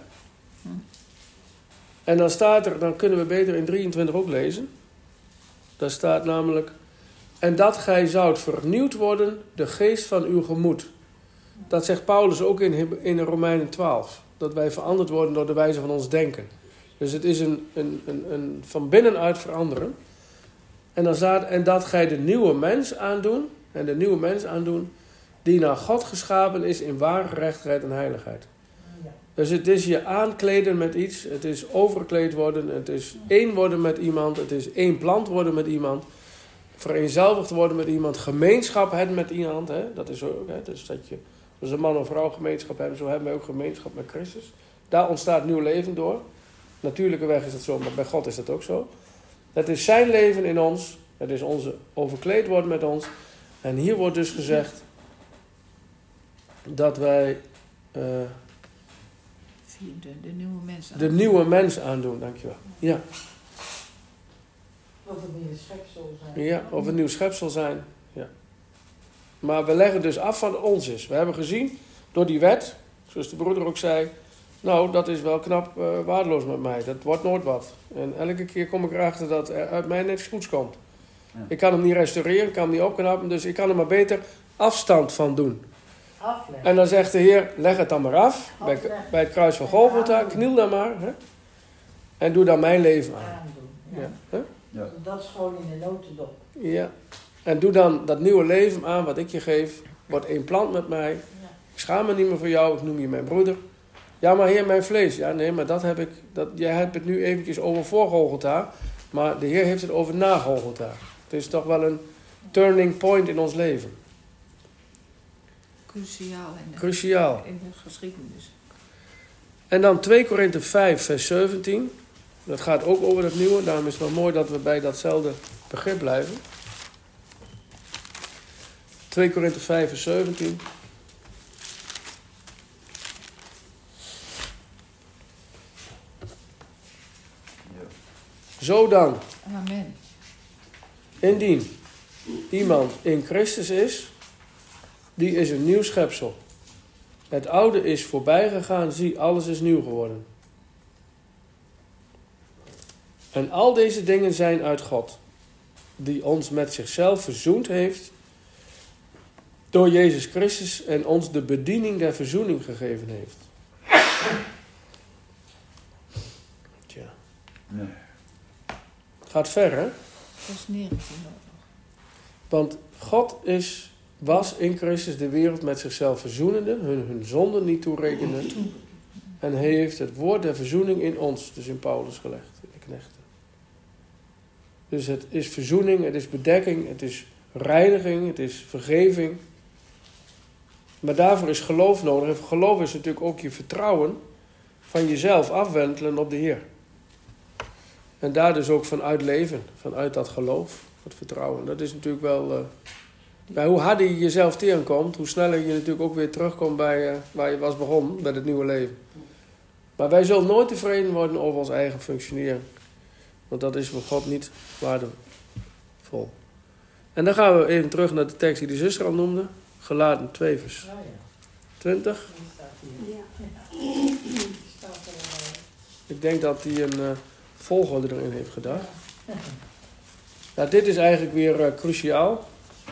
En dan staat er, dan kunnen we beter in 23 ook lezen. Daar staat namelijk: en dat gij zoudt vernieuwd worden, de geest van uw gemoed. Dat zegt Paulus ook in Romeinen 12. Dat wij veranderd worden door de wijze van ons denken. Dus het is een van binnenuit veranderen. En dan staat, en dat gij de nieuwe mens aandoen, en de nieuwe mens aandoen, die naar God geschapen is in ware gerechtigheid en heiligheid. Dus het is je aankleden met iets, het is overkleed worden, het is één worden met iemand, het is één plant worden met iemand, vereenzelvigd worden met iemand, gemeenschap hebben met iemand. Hè? Dat is ook, hè? Dus dat je, als een man en vrouw gemeenschap hebben, zo hebben wij ook gemeenschap met Christus. Daar ontstaat nieuw leven door. Natuurlijke weg is dat zo, maar bij God is dat ook zo. Het is zijn leven in ons, het is onze overkleed worden met ons. En hier wordt dus gezegd dat wij de nieuwe mens aandoen, dankjewel. Ja. Of het nieuwe schepsel zijn. Ja, of een nieuw schepsel zijn. Ja. Maar we leggen dus af van ons is. We hebben gezien door die wet, zoals de broeder ook zei, nou, dat is wel knap waardeloos met mij. Dat wordt nooit wat. En elke keer kom ik erachter dat er uit mij niks goeds komt. Ja. Ik kan hem niet restaureren, ik kan hem niet opknappen, dus ik kan er maar beter afstand van doen. Afleggen. En dan zegt de Heer, leg het dan maar af, bij het kruis van Golgotha, kniel dan maar. Hè? En doe dan mijn leven aan. Ja. Ja. Ja. Dat is gewoon in de notendop. Ja. En doe dan dat nieuwe leven aan wat ik je geef. Word één plant met mij. Ja. Ik schaam me niet meer voor jou, ik noem je mijn broeder. Ja, maar Heer, mijn vlees. Ja, nee, maar dat heb ik. Jij hebt het nu eventjes over voor Golgotha. Maar de Heer heeft het over na Golgotha. Het is toch wel een turning point in ons leven. Cruciaal in de geschiedenis. En dan 2 Korinthe 5 vers 17. Dat gaat ook over het nieuwe. Daarom is het wel mooi dat we bij datzelfde begrip blijven. 2 Korinthe 5 vers 17. Zo dan. Amen. Indien iemand in Christus is, die is een nieuw schepsel. Het oude is voorbij gegaan, zie, alles is nieuw geworden. En al deze dingen zijn uit God, die ons met zichzelf verzoend heeft door Jezus Christus en ons de bediening der verzoening gegeven heeft. Tja. Ja. Gaat ver, hè? Dat is 19 nog. Want God was in Christus de wereld met zichzelf verzoenende, hun zonden niet toerekende. En hij heeft het woord der verzoening in ons, dus in Paulus gelegd, in de knechten. Dus het is verzoening, het is bedekking, het is reiniging, het is vergeving. Maar daarvoor is geloof nodig. En geloof is natuurlijk ook je vertrouwen van jezelf afwentelen op de Heer. En daar dus ook vanuit leven, vanuit dat geloof, het vertrouwen. Dat is natuurlijk wel... bij hoe harder je jezelf tegenkomt, hoe sneller je natuurlijk ook weer terugkomt bij waar je was begonnen, bij het nieuwe leven. Maar wij zullen nooit tevreden worden over ons eigen functioneren. Want dat is voor God niet waardevol. En dan gaan we even terug naar de tekst die de zuster al noemde. Galaten 2 vers 20. Ik denk dat hij een volgorde erin heeft gedaan. Nou, dit is eigenlijk weer cruciaal.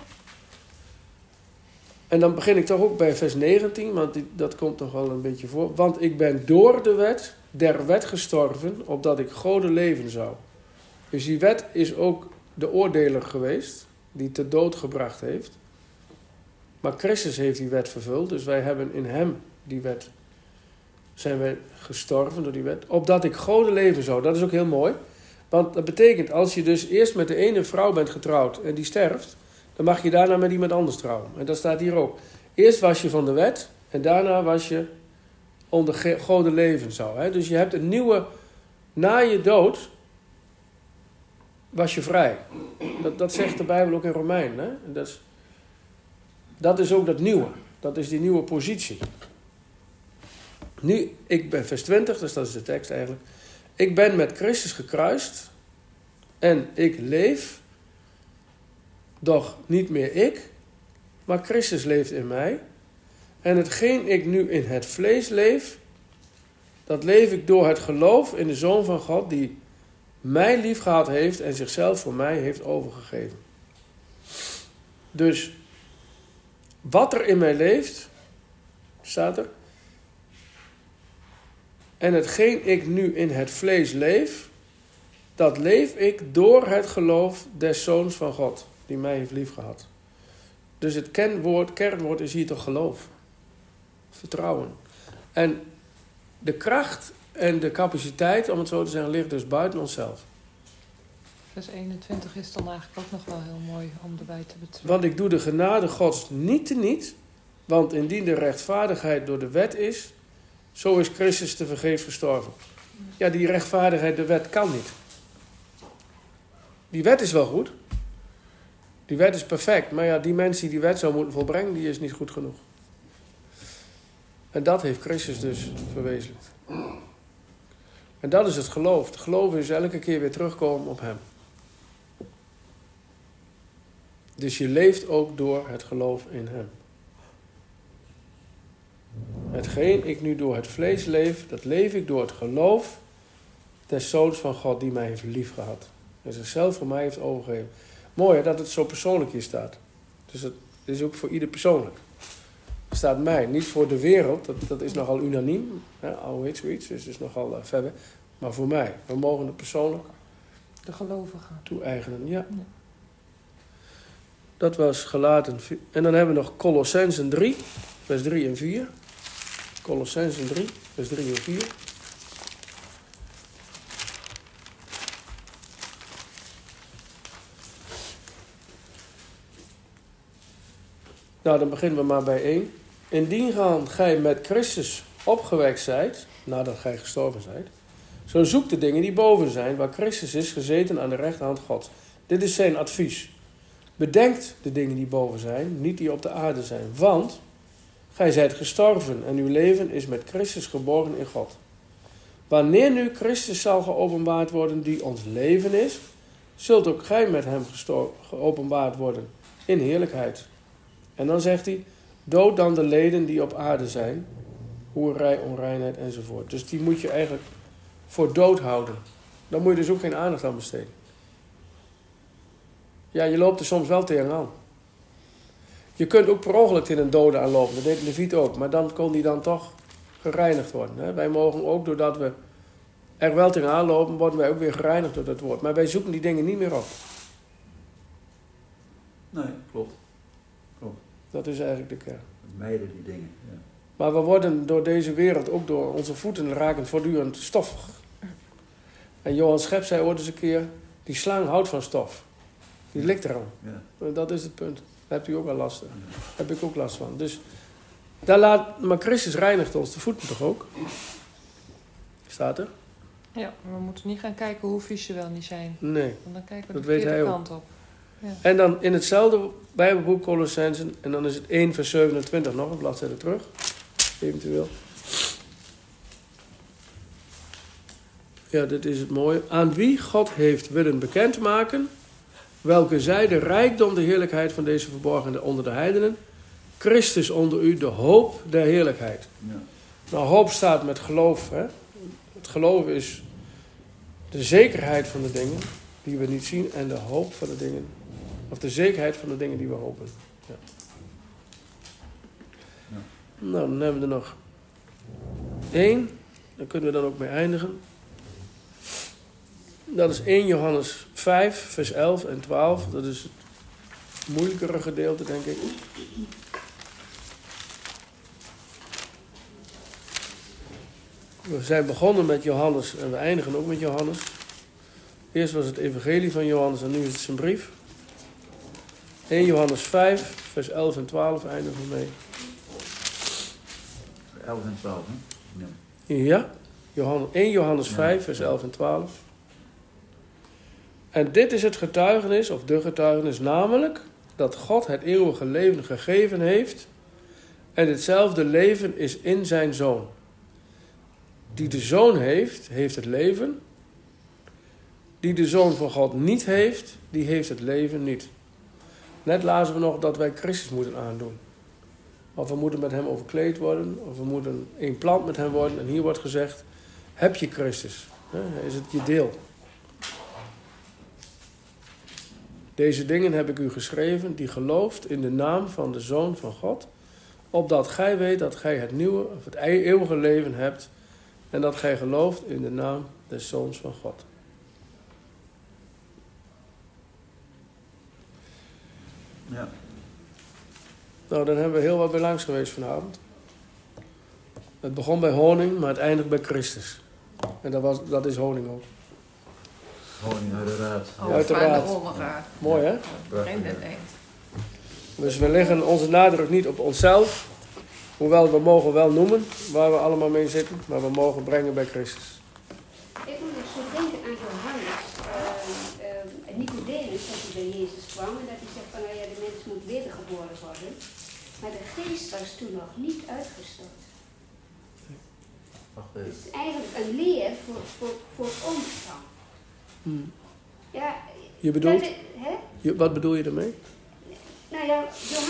En dan begin ik toch ook bij vers 19, want dat komt nog wel een beetje voor. Want ik ben door de wet, der wet gestorven, opdat ik Gode leven zou. Dus die wet is ook de oordeler geweest, die te dood gebracht heeft. Maar Christus heeft die wet vervuld, dus wij hebben in hem die wet, zijn wij gestorven door die wet. Opdat ik Gode leven zou, dat is ook heel mooi. Want dat betekent, als je dus eerst met de ene vrouw bent getrouwd en die sterft, dan mag je daarna met iemand anders trouwen. En dat staat hier ook. Eerst was je van de wet en daarna was je onder goden leven zo. Hè? Dus je hebt een nieuwe, na je dood was je vrij. Dat zegt de Bijbel ook in Romeinen. Hè? Dat is ook dat nieuwe. Dat is die nieuwe positie. Nu, ik ben vers 20, dus dat is de tekst eigenlijk. Ik ben met Christus gekruist en ik leef, doch niet meer ik, maar Christus leeft in mij. En hetgeen ik nu in het vlees leef, dat leef ik door het geloof in de Zoon van God, die mij liefgehad heeft en zichzelf voor mij heeft overgegeven. Dus wat er in mij leeft, staat er. En hetgeen ik nu in het vlees leef, dat leef ik door het geloof des Zoons van God, die mij heeft liefgehad. Dus het kernwoord is hier toch geloof. Vertrouwen. En de kracht en de capaciteit, om het zo te zeggen, ligt dus buiten onszelf. Vers 21 is dan eigenlijk ook nog wel heel mooi om erbij te betrekken. Want ik doe de genade Gods niet teniet, want indien de rechtvaardigheid door de wet is, zo is Christus tevergeefs gestorven. Ja, die rechtvaardigheid, de wet kan niet. Die wet is wel goed. Die wet is perfect. Maar ja, die mensen die die wet zou moeten volbrengen, die is niet goed genoeg. En dat heeft Christus dus verwezenlijkt. En dat is het geloof. Het geloof is elke keer weer terugkomen op hem. Dus je leeft ook door het geloof in hem. Hetgeen ik nu door het vlees leef, dat leef ik door het geloof des Zoons van God, die mij heeft liefgehad. En zichzelf voor mij heeft overgegeven. Mooi hè, dat het zo persoonlijk hier staat. Dus het is ook voor ieder persoonlijk. Er staat mij, niet voor de wereld, dat is nogal unaniem. Al weet zoiets, dus het is nogal verder. Maar voor mij, we mogen het persoonlijk de gelovigen toe-eigenen. Ja. Dat was Galaten 4. En dan hebben we nog Colossensen 3, vers 3 en 4. Colossensen 3, vers 3 en 4. Nou, dan beginnen we maar bij 1. Indien gij met Christus opgewekt zijt, nadat gij gestorven zijt, zo zoek de dingen die boven zijn, waar Christus is gezeten aan de rechterhand Gods. Dit is zijn advies. Bedenkt de dingen die boven zijn, niet die op de aarde zijn. Want gij zijt gestorven en uw leven is met Christus geborgen in God. Wanneer nu Christus zal geopenbaard worden die ons leven is, zult ook gij met hem geopenbaard worden in heerlijkheid. En dan zegt hij, dood dan de leden die op aarde zijn, hoerij, onreinheid enzovoort. Dus die moet je eigenlijk voor dood houden. Dan moet je dus ook geen aandacht aan besteden. Ja, je loopt er soms wel tegenaan. Je kunt ook per ongeluk in een dode aanlopen. Dat deed Leviet ook. Maar dan kon die dan toch gereinigd worden. Hè? Wij mogen ook, doordat we er wel tegenaan lopen, worden wij ook weer gereinigd door dat woord. Maar wij zoeken die dingen niet meer op. Nee, klopt. Dat is eigenlijk de kern. We mijden die dingen, ja. Maar we worden door deze wereld, ook door onze voeten, raken voortdurend stoffig. En Johan Schep zei ooit eens een keer, die slang houdt van stof. Die likt eraan. Ja. Dat is het punt. Daar hebt u ook al last van. Daar heb ik ook last van. Dus, maar Christus reinigt ons de voeten toch ook? Staat er? Ja, maar we moeten niet gaan kijken hoe vies ze wel niet zijn. Nee, want dan kijken we dat de weet hij verkeerde ook. kant op. Ja. En dan in hetzelfde Bijbelboek Colossensen, en dan is het 1 vers 27 nog, een bladzijde terug, eventueel. Ja, dit is het mooie. Aan wie God heeft willen bekendmaken, welke zij de rijkdom, de heerlijkheid van deze verborgene onder de heidenen, Christus onder u, de hoop der heerlijkheid. Ja. Nou, hoop staat met geloof. Hè? Het geloof is de zekerheid van de dingen die we niet zien en de hoop van de dingen, of de zekerheid van de dingen die we hopen. Ja. Ja. Nou, dan hebben we er nog 1. Daar kunnen we dan ook mee eindigen. Dat is 1 Johannes 5, vers 11 en 12. Dat is het moeilijkere gedeelte, denk ik. We zijn begonnen met Johannes en we eindigen ook met Johannes. Eerst was het evangelie van Johannes en nu is het zijn brief. 1 Johannes 5, vers 11 en 12 eindigen we mee. 11 en 12, hè? Ja, 1 Johannes 5, vers 11 en 12. En dit is het getuigenis, of de getuigenis, namelijk dat God het eeuwige leven gegeven heeft en hetzelfde leven is in zijn Zoon. Die de Zoon heeft, heeft het leven. Die de Zoon van God niet heeft, die heeft het leven niet. Net lazen we nog dat wij Christus moeten aandoen. Of we moeten met hem overkleed worden, of we moeten één plant met hem worden. En hier wordt gezegd, heb je Christus? Hij is het je deel. Deze dingen heb ik u geschreven, die gelooft in de naam van de Zoon van God, opdat gij weet dat gij het nieuwe, of het eeuwige leven hebt, en dat gij gelooft in de naam des Zoons van God. Ja. Nou, dan hebben we heel wat bij langs geweest vanavond. Het begon bij honing, maar het eindigt bij Christus. En dat is honing ook. Honing uiteraard. Uiteraard. Mooi, hè? Geen eind. Dus we leggen onze nadruk niet op onszelf. Hoewel we mogen wel noemen waar we allemaal mee zitten. Maar we mogen brengen bij Christus. Ik moet dus zo denken aan Johannes. Nicodemus, dat hij bij Jezus kwam. En dat hij zegt van, nou ja, de mens moet wedergeboren worden. Maar de geest was toen nog niet uitgestort. Wacht Het even. is eigenlijk een leer voor ons dan. Ja, Je bedoelt? hè? Wat bedoel je ermee? Nou ja,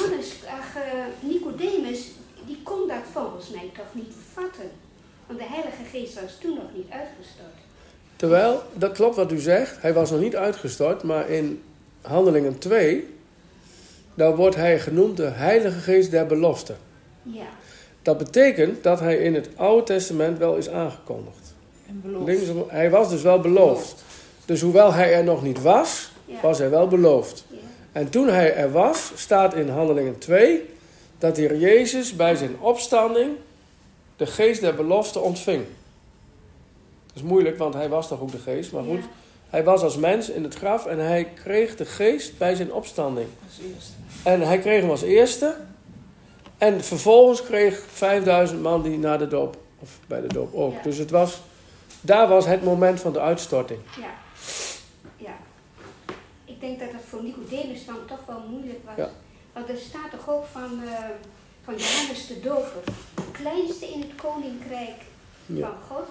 Nicodemus, die kon dat volgens mij toch niet vatten. Want de Heilige Geest was toen nog niet uitgestort. Terwijl, dat klopt wat u zegt. Hij was nog niet uitgestort. Maar in Handelingen 2, daar wordt hij genoemd de Heilige Geest der belofte. Ja. Dat betekent dat hij in het Oude Testament wel is aangekondigd. En beloofd. Hij was dus wel beloofd. Dus hoewel hij er nog niet was, was hij wel beloofd. Ja. En toen hij er was, staat in Handelingen 2, dat de Heer Jezus bij zijn opstanding de geest der belofte ontving. Dat is moeilijk, want hij was toch ook de geest. Maar goed, hij was als mens in het graf en hij kreeg de geest bij zijn opstanding. Als eerste. En hij kreeg hem als eerste. En vervolgens kreeg 5000 man die na de doop, of bij de doop ook. Ja. Dus daar was het moment van de uitstorting. Ja. Ja. Ik denk dat het voor Nicodemus dan toch wel moeilijk was. Ja. Want er staat toch ook van Johannes de Doper. De kleinste in het koninkrijk van God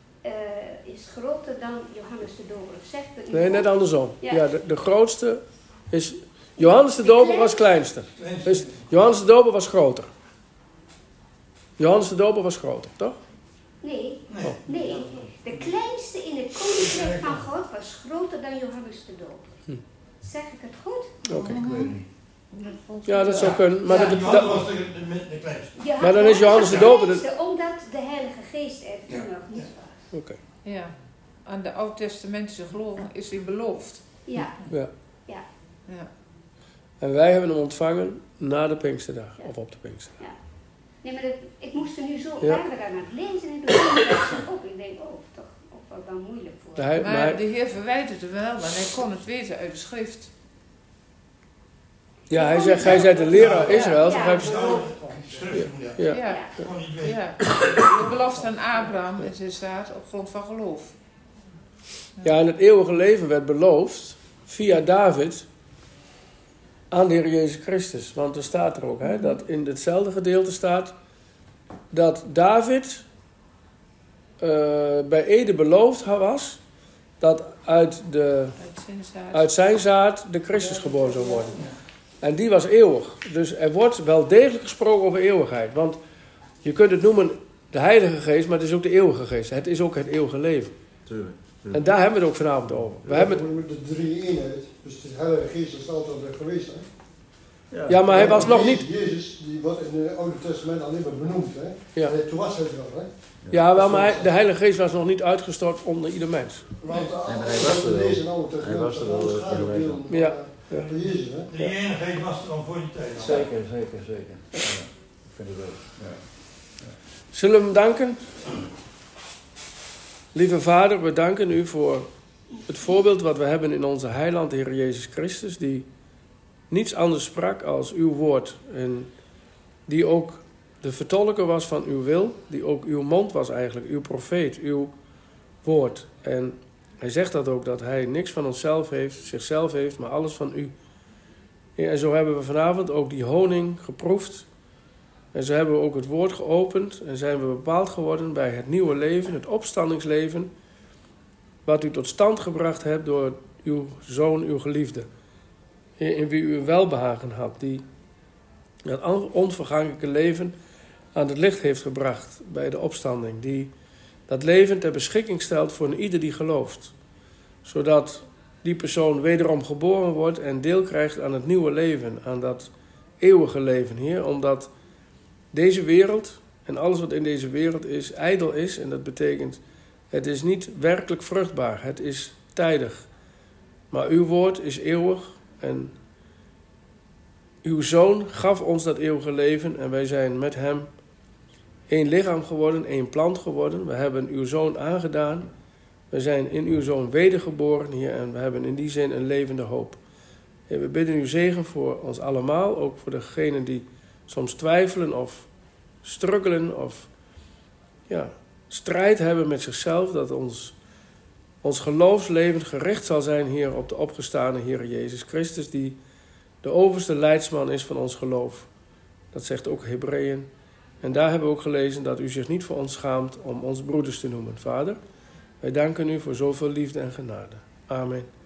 is groter dan Johannes de Doper. Of zegt het Nee, net andersom. Ja. Ja, de grootste is... Johannes de Doper was kleinste. Dus Johannes de Doper was groter. Johannes de Doper was groter, toch? Nee. De kleinste in het koninkrijk van God was groter dan Johannes de Doper. Zeg ik het goed? Oké. Ik weet het niet. Ja, dat zou kunnen. Maar, Johannes was de kleinste. Maar dan is Johannes de Doper Omdat de Heilige Geest er toen nog niet was. Oké. Ja. Aan de Oud-testamentische gelovigen is hij beloofd. Ja. Ja. Ja. Ja. En wij hebben hem ontvangen na de Pinksterdag. Of op de Pinksterdag. Ja. Nee, maar ik moest er nu zo Ja. verder aan het lezen en toen kwam ik op. Ik denk, toch ook wel moeilijk voor. Maar de Heer verwijt het er wel, want hij kon het weten uit de schrift. Ja, hij zegt, gij zijt de leraar Israël. Ja. Ja. De belofte aan Abraham is in staat op grond van geloof. Ja, en het eeuwige leven werd beloofd via David aan de Heer Jezus Christus. Want er staat er ook, hè, dat in hetzelfde gedeelte staat dat David bij Ede beloofd was dat uit zijn zaad de Christus geboren zou worden. En die was eeuwig. Dus er wordt wel degelijk gesproken over eeuwigheid. Want je kunt het noemen de Heilige Geest, maar het is ook de eeuwige geest. Het is ook het eeuwige leven. Tuurlijk. En daar hebben we het ook vanavond over. We hebben het... Met de drie eenheid. Dus de Heilige Geest is altijd geweest. Hè? Ja, maar hij was nog niet... Jezus, die wordt in het Oude Testament alleen maar benoemd. Hè? Ja. En toen was hij er wel. Hè? Ja, wel, maar de Heilige Geest was nog niet uitgestort onder ieder mens. Want maar hij was er wel. Hij was er wel. Ja. Jezus, hè? De enigheid was er dan voor die tijd. Zeker. Ja, ik vind het wel. Ja. Zullen we hem danken? Lieve Vader, we danken u voor het voorbeeld wat we hebben in onze heiland, de Heer Jezus Christus, die niets anders sprak als uw woord. En die ook de vertolker was van uw wil, die ook uw mond was eigenlijk, uw profeet, uw woord. En hij zegt dat ook, dat hij niks van onszelf heeft, zichzelf heeft, maar alles van u. En zo hebben we vanavond ook die honing geproefd. En zo hebben we ook het woord geopend en zijn we bepaald geworden bij het nieuwe leven, het opstandingsleven, wat u tot stand gebracht hebt door uw Zoon, uw geliefde, in wie u een welbehagen had, die dat onvergankelijke leven aan het licht heeft gebracht bij de opstanding, die dat leven ter beschikking stelt voor ieder die gelooft, zodat die persoon wederom geboren wordt en deel krijgt aan het nieuwe leven, aan dat eeuwige leven, Heer, omdat deze wereld en alles wat in deze wereld is, ijdel is. En dat betekent, het is niet werkelijk vruchtbaar. Het is tijdig. Maar uw woord is eeuwig. En uw Zoon gaf ons dat eeuwige leven. En wij zijn met hem één lichaam geworden, één plant geworden. We hebben uw Zoon aangedaan. We zijn in uw Zoon wedergeboren hier. En we hebben in die zin een levende hoop. En we bidden uw zegen voor ons allemaal. Ook voor degenen die soms twijfelen of struggelen of strijd hebben met zichzelf. Dat ons geloofsleven gericht zal zijn hier op de opgestane Heer Jezus Christus, die de overste leidsman is van ons geloof. Dat zegt ook Hebreeën. En daar hebben we ook gelezen dat u zich niet voor ons schaamt om ons broeders te noemen. Vader, wij danken u voor zoveel liefde en genade. Amen.